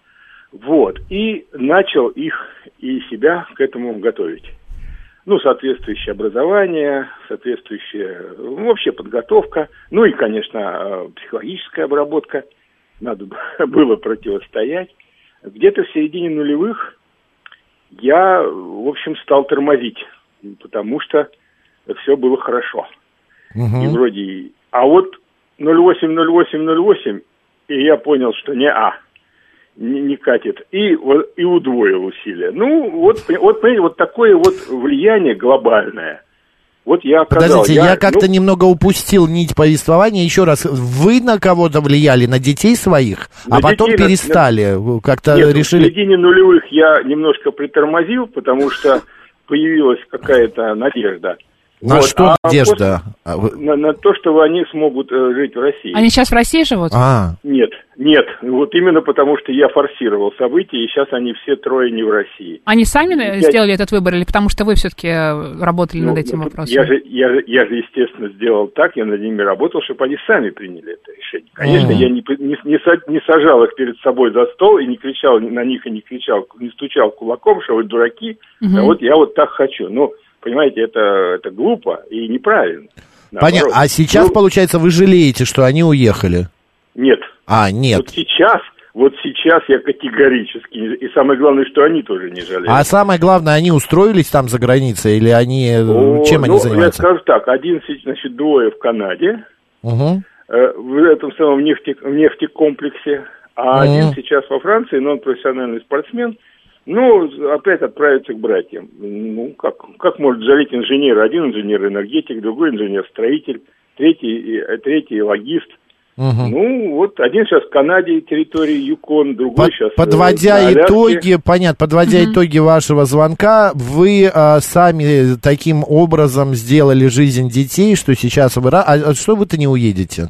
Speaker 12: Вот. И начал их и себя к этому готовить. Ну, соответствующее образование, соответствующая, ну, вообще подготовка, ну и, конечно, психологическая обработка. Надо было противостоять. Где-то в середине нулевых я, в общем, стал тормозить, потому что все было хорошо. Угу. И вроде... А вот ноль восемь ноль восемь ноль восемь, и я понял, что не а. Не, не катит, и, и удвоил усилия. Ну, вот, вот, понимаете, вот такое вот влияние глобальное. Вот я оказал.
Speaker 4: Подождите, я, я как-то
Speaker 12: ну,
Speaker 4: немного упустил нить повествования. Еще раз, вы на кого-то влияли, на детей своих, на а потом детей, перестали, на, как-то
Speaker 12: нет,
Speaker 4: решили...
Speaker 12: в середине нулевых я немножко притормозил, потому что появилась какая-то надежда.
Speaker 4: На
Speaker 12: вот.
Speaker 4: что
Speaker 12: а
Speaker 4: надежда?
Speaker 12: После, на, на то, что они смогут э, жить в России.
Speaker 2: Они сейчас в России живут?
Speaker 4: А.
Speaker 12: Нет, нет. Вот именно потому, что я форсировал события, и сейчас они все трое не в России.
Speaker 2: Они сами я... сделали этот выбор, или потому что вы все-таки работали
Speaker 12: ну,
Speaker 2: над этим
Speaker 12: ну,
Speaker 2: вопросом?
Speaker 12: Я же, я, же, я же, естественно, сделал так, я над ними работал, чтобы они сами приняли это решение. Конечно, mm. я не, не, не, не сажал их перед собой за стол и не кричал на них, и не кричал, не стучал кулаком, что вы дураки, mm-hmm. а вот я вот так хочу. Ну, понимаете, это, это глупо и неправильно.
Speaker 4: Понятно. А сейчас, ну, получается, вы жалеете, что они уехали?
Speaker 12: Нет.
Speaker 4: А, нет.
Speaker 12: Вот сейчас, вот сейчас я категорически, и самое главное, что они тоже не жалеют.
Speaker 4: А самое главное, они устроились там за границей, или они, О, чем ну, они занимаются?
Speaker 12: Я скажу так, один, значит, двое в Канаде,
Speaker 4: угу.
Speaker 12: э, в этом самом нефте, в нефтекомплексе, а угу. один сейчас во Франции, но он профессиональный спортсмен, ну, опять отправится к братьям. Ну, как, как может жалеть инженер? Один инженер-энергетик, другой инженер-строитель, третий, третий логист. Угу. Ну, вот один сейчас в Канаде, территории Юкон, другой Под, сейчас...
Speaker 4: Подводя итоги, понятно, подводя угу. итоги вашего звонка, вы а, сами таким образом сделали жизнь детей, что сейчас вы... А что вы-то не уедете?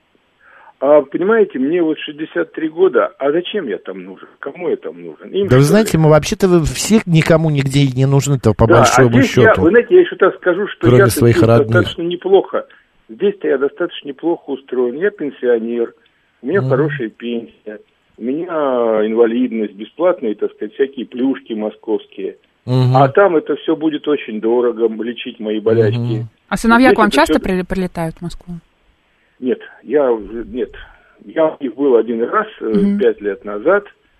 Speaker 12: А, понимаете, мне вот шестьдесят три года, а зачем я там нужен? Кому я там нужен? Им
Speaker 4: да вы знаете, мы вообще-то вы всех никому нигде не нужны-то, по да, большому
Speaker 12: а
Speaker 4: счету.
Speaker 12: Я, вы знаете, я еще так скажу, что
Speaker 4: кроме
Speaker 12: я
Speaker 4: своих родных.
Speaker 12: Достаточно неплохо. Здесь-то я достаточно неплохо устроен. Я пенсионер, у меня mm. хорошая пенсия, у меня инвалидность, бесплатные, так сказать, всякие плюшки московские. Mm-hmm. А там это все будет очень дорого, лечить мои болячки.
Speaker 2: Mm-hmm. А сыновья к вам часто все... прилетают в Москву?
Speaker 12: Нет, я уже, нет, я у них был один раз, mm-hmm. пять лет назад,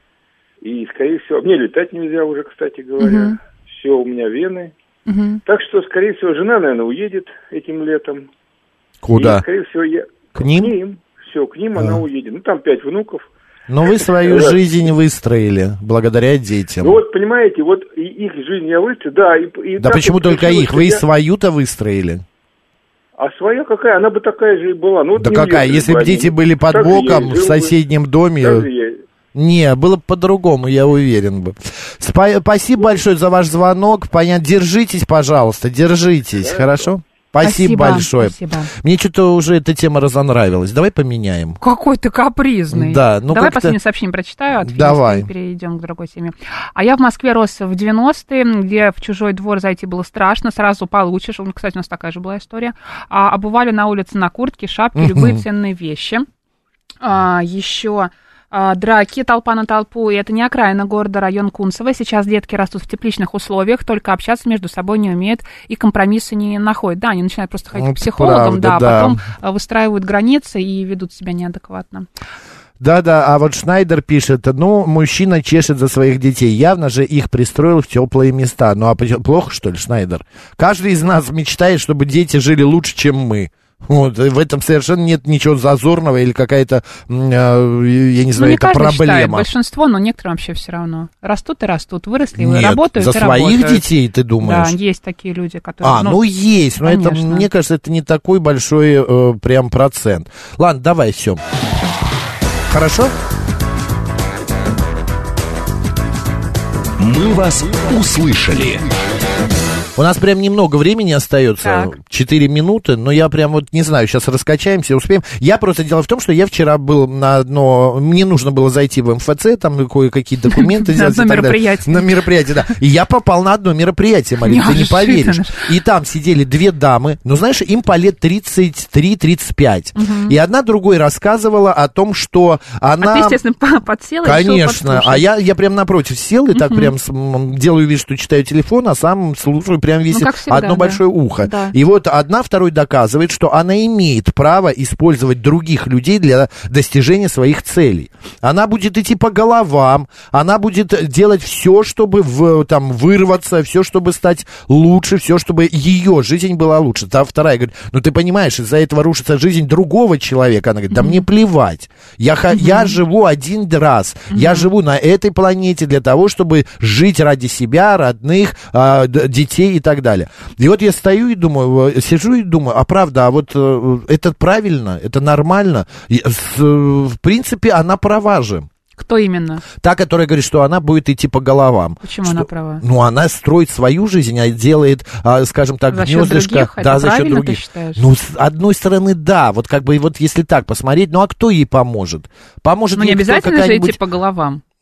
Speaker 12: и, скорее всего, мне летать нельзя уже, кстати говоря, mm-hmm. все, у меня вены, mm-hmm. так что, скорее всего, жена, наверное, уедет этим летом.
Speaker 4: Куда?
Speaker 12: И, скорее всего, я...
Speaker 4: К ним?
Speaker 12: К ним, все, к ним а. она уедет, ну, там пять внуков.
Speaker 4: Но вы свою жизнь выстроили, благодаря детям.
Speaker 12: Ну, вот, понимаете, вот и их жизнь я выстроил, да. И, и
Speaker 4: да почему только их? Вы и свою-то выстроили?
Speaker 12: А своя какая? Она бы такая же и была. Ну,
Speaker 4: да какая? Если бы дети были под так боком в соседнем бы. доме... Не, было бы по-другому, я уверен бы. Спа- спасибо большое за ваш звонок. Понятно. Держитесь, пожалуйста, держитесь, да, хорошо? Спасибо, спасибо большое. Спасибо. Мне что-то уже эта тема разонравилась. Давай поменяем.
Speaker 2: Какой ты капризный.
Speaker 4: Да, ну
Speaker 2: Давай последнее сообщение прочитаю. От
Speaker 4: Давай.
Speaker 2: Фински, перейдем к другой теме. А я в Москве рос в девяностые, где в чужой двор зайти было страшно. Сразу получишь. Кстати, у нас такая же была история. А, обували на улице на куртки, шапки, угу. любые ценные вещи. А, еще... драки, толпа на толпу, и это не окраина города, район Кунцево. Сейчас детки растут в тепличных условиях, только общаться между собой не умеют и компромиссы не находят. Да, они начинают просто ходить к психологам, правда, да, да, потом выстраивают границы и ведут себя неадекватно.
Speaker 4: Да-да, а вот Шнайдер пишет, ну, мужчина чешет за своих детей, явно же их пристроил в теплые места. Ну, а плохо, что ли, Шнайдер? Каждый из нас мечтает, чтобы дети жили лучше, чем мы. Вот, в этом совершенно нет ничего зазорного или какая-то, э, я не знаю, ну, не это проблема. Считает,
Speaker 2: большинство, но некоторым вообще все равно. Растут и растут, выросли, нет, работают
Speaker 4: за
Speaker 2: и
Speaker 4: своих
Speaker 2: работают.
Speaker 4: детей, ты думаешь?
Speaker 2: Да, есть такие люди, которые...
Speaker 4: А, ну, ну есть, но это, мне кажется, это не такой большой э, прям процент. Ладно, давай, все. Хорошо?
Speaker 6: Мы вас услышали.
Speaker 4: У нас прям немного времени остается,
Speaker 2: так.
Speaker 4: четыре минуты, но я прям вот не знаю, сейчас раскачаемся, успеем. Я просто, дело в том, что я вчера был на одно, мне нужно было зайти в эм эф це, там кое-какие документы сделать.
Speaker 2: На одно мероприятие.
Speaker 4: На мероприятие, да. И я попал на одно мероприятие, Марин, ты не поверишь. И там сидели две дамы, ну знаешь, им по лет тридцать три тридцать пять. И одна другой рассказывала о том, что она...
Speaker 2: А ты, естественно, подсела и
Speaker 4: конечно, а я, я прям напротив сел и так прям делаю вид, что читаю телефон, а сам слушаю, прям висит ну, всегда, одно да. большое ухо. Да. И вот одна второй доказывает, что она имеет право использовать других людей для достижения своих целей. Она будет идти по головам, она будет делать все, чтобы в, там, вырваться, все, чтобы стать лучше, все, чтобы ее жизнь была лучше. Та вторая говорит, ну ты понимаешь, из-за этого рушится жизнь другого человека. Она говорит, да mm-hmm. мне плевать. Я, mm-hmm. я живу один раз. Mm-hmm. Я живу на этой планете для того, чтобы жить ради себя, родных, э, детей и так далее. И вот я стою и думаю, сижу и думаю, а правда, а вот э, это правильно, это нормально. И, с, в принципе, она права же.
Speaker 2: Кто именно?
Speaker 4: Та, которая говорит, что она будет идти по головам.
Speaker 2: Почему
Speaker 4: что,
Speaker 2: она права?
Speaker 4: Ну, она строит свою жизнь, а делает, а, скажем так,
Speaker 2: за
Speaker 4: гнездышко.
Speaker 2: Счет
Speaker 4: да,
Speaker 2: это
Speaker 4: за счет других.
Speaker 2: Ты считаешь?
Speaker 4: Ну, с одной стороны, да. Вот как бы вот если так посмотреть, ну а кто ей поможет? Поможет
Speaker 2: ну,
Speaker 4: ей
Speaker 2: не обязательно
Speaker 4: какая-нибудь...
Speaker 2: же идти по головам.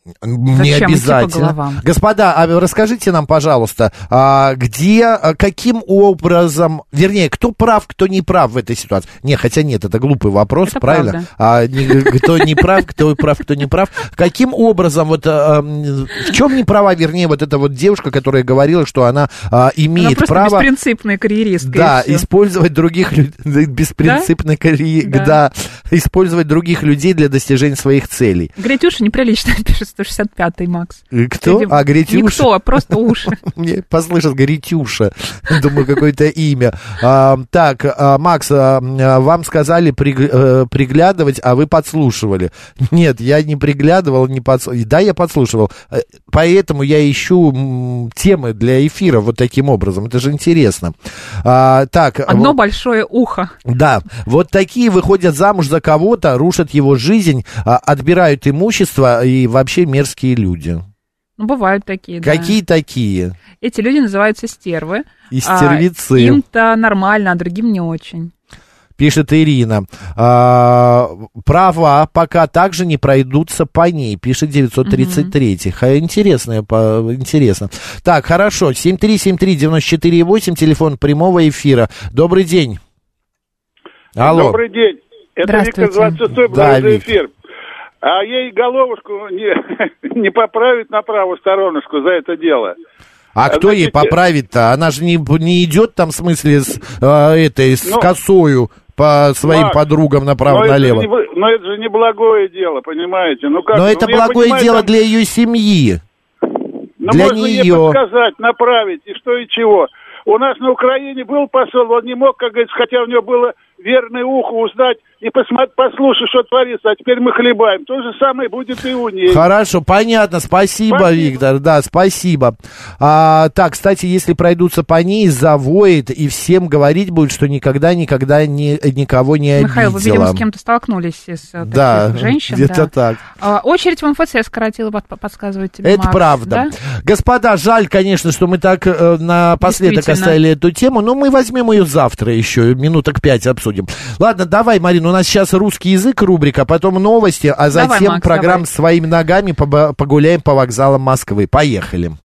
Speaker 4: Не
Speaker 2: Зачем
Speaker 4: обязательно. Господа, а расскажите нам, пожалуйста, а где, каким образом, вернее, кто прав, кто не прав в этой ситуации? Не, хотя нет, это глупый вопрос, это правильно? А, не, кто не прав, кто прав, кто не прав. Каким образом, вот, а, в чем не права, вернее, вот эта вот девушка, которая говорила, что она а, имеет
Speaker 2: она
Speaker 4: право...
Speaker 2: беспринципная карьеристка.
Speaker 4: Да, использовать других людей, беспринципная да? карьеристка, да. да, использовать других людей для достижения своих целей.
Speaker 2: Гретюша неприлично пишет. сто шестьдесят пятый, Макс.
Speaker 4: Кто? Среди... А, Гретюша?
Speaker 2: Никто, а просто уши.
Speaker 4: Мне послышал Гретюша. Думаю, какое-то имя. А, так, а, Макс, а, вам сказали при, а, приглядывать, а вы подслушивали. Нет, я не приглядывал, не подслушивал. Да, я подслушивал. Поэтому я ищу м, темы для эфира вот таким образом. Это же интересно. А, так,
Speaker 2: Одно
Speaker 4: вот,
Speaker 2: большое ухо.
Speaker 4: Да, вот такие выходят замуж за кого-то, рушат его жизнь, а, отбирают имущество и вообще мерзкие люди.
Speaker 2: Ну, бывают такие, да.
Speaker 4: Какие такие?
Speaker 2: Эти люди называются стервы.
Speaker 4: И стервицы.
Speaker 2: А, им-то нормально, а другим не очень.
Speaker 4: Пишет Ирина. А, права пока также не пройдутся по ней, пишет девятьсот тридцать три. Угу. Интересно, по, интересно. Так, хорошо. семь три семь три девять четыре восемь, телефон прямого эфира. Добрый день. Алло.
Speaker 13: Добрый день. Это Виктор двадцать шестой, да, за эфир. А ей головушку не, не поправить на правую сторонушку за это дело.
Speaker 4: А, а кто значит, ей поправит-то? Она же не, не идет там, в смысле, с, э, этой, с ну, косою по своим Макс, подругам направо-налево.
Speaker 13: Но, но это же не благое дело, понимаете? Ну, как,
Speaker 4: но
Speaker 13: ну,
Speaker 4: это благое
Speaker 13: понимаю,
Speaker 4: дело
Speaker 13: там...
Speaker 4: для ее семьи.
Speaker 13: Ну,
Speaker 4: для
Speaker 13: можно
Speaker 4: нее.
Speaker 13: ей подсказать, направить, и что, и чего. У нас на Украине был посол, он не мог, как говорится, хотя у него было верное ухо, узнать и посмотреть, послушать, что творится, а теперь мы хлебаем. То же самое будет и у нее.
Speaker 4: Хорошо, понятно, спасибо, спасибо. Виктор, да, спасибо. А, так, кстати, если пройдутся по ней, завоет и всем говорить будет, что никогда-никогда ни, никого не обидела.
Speaker 2: Михаил, вы, видимо, с кем-то столкнулись из
Speaker 4: да,
Speaker 2: таких женщин.
Speaker 4: где-то
Speaker 2: да.
Speaker 4: так.
Speaker 2: А, очередь в МФЦ скоротила, подсказывает тебе
Speaker 4: Это
Speaker 2: Макс,
Speaker 4: правда.
Speaker 2: Да?
Speaker 4: Господа, жаль, конечно, что мы так э, напоследок оставили эту тему, но мы возьмем ее завтра еще, минуток пять обсудим. Ладно, давай, Марина, у нас сейчас русский язык, рубрика, потом новости, а затем давай, Макс, программа давай. «Своими ногами» погуляем по вокзалам Москвы. Поехали.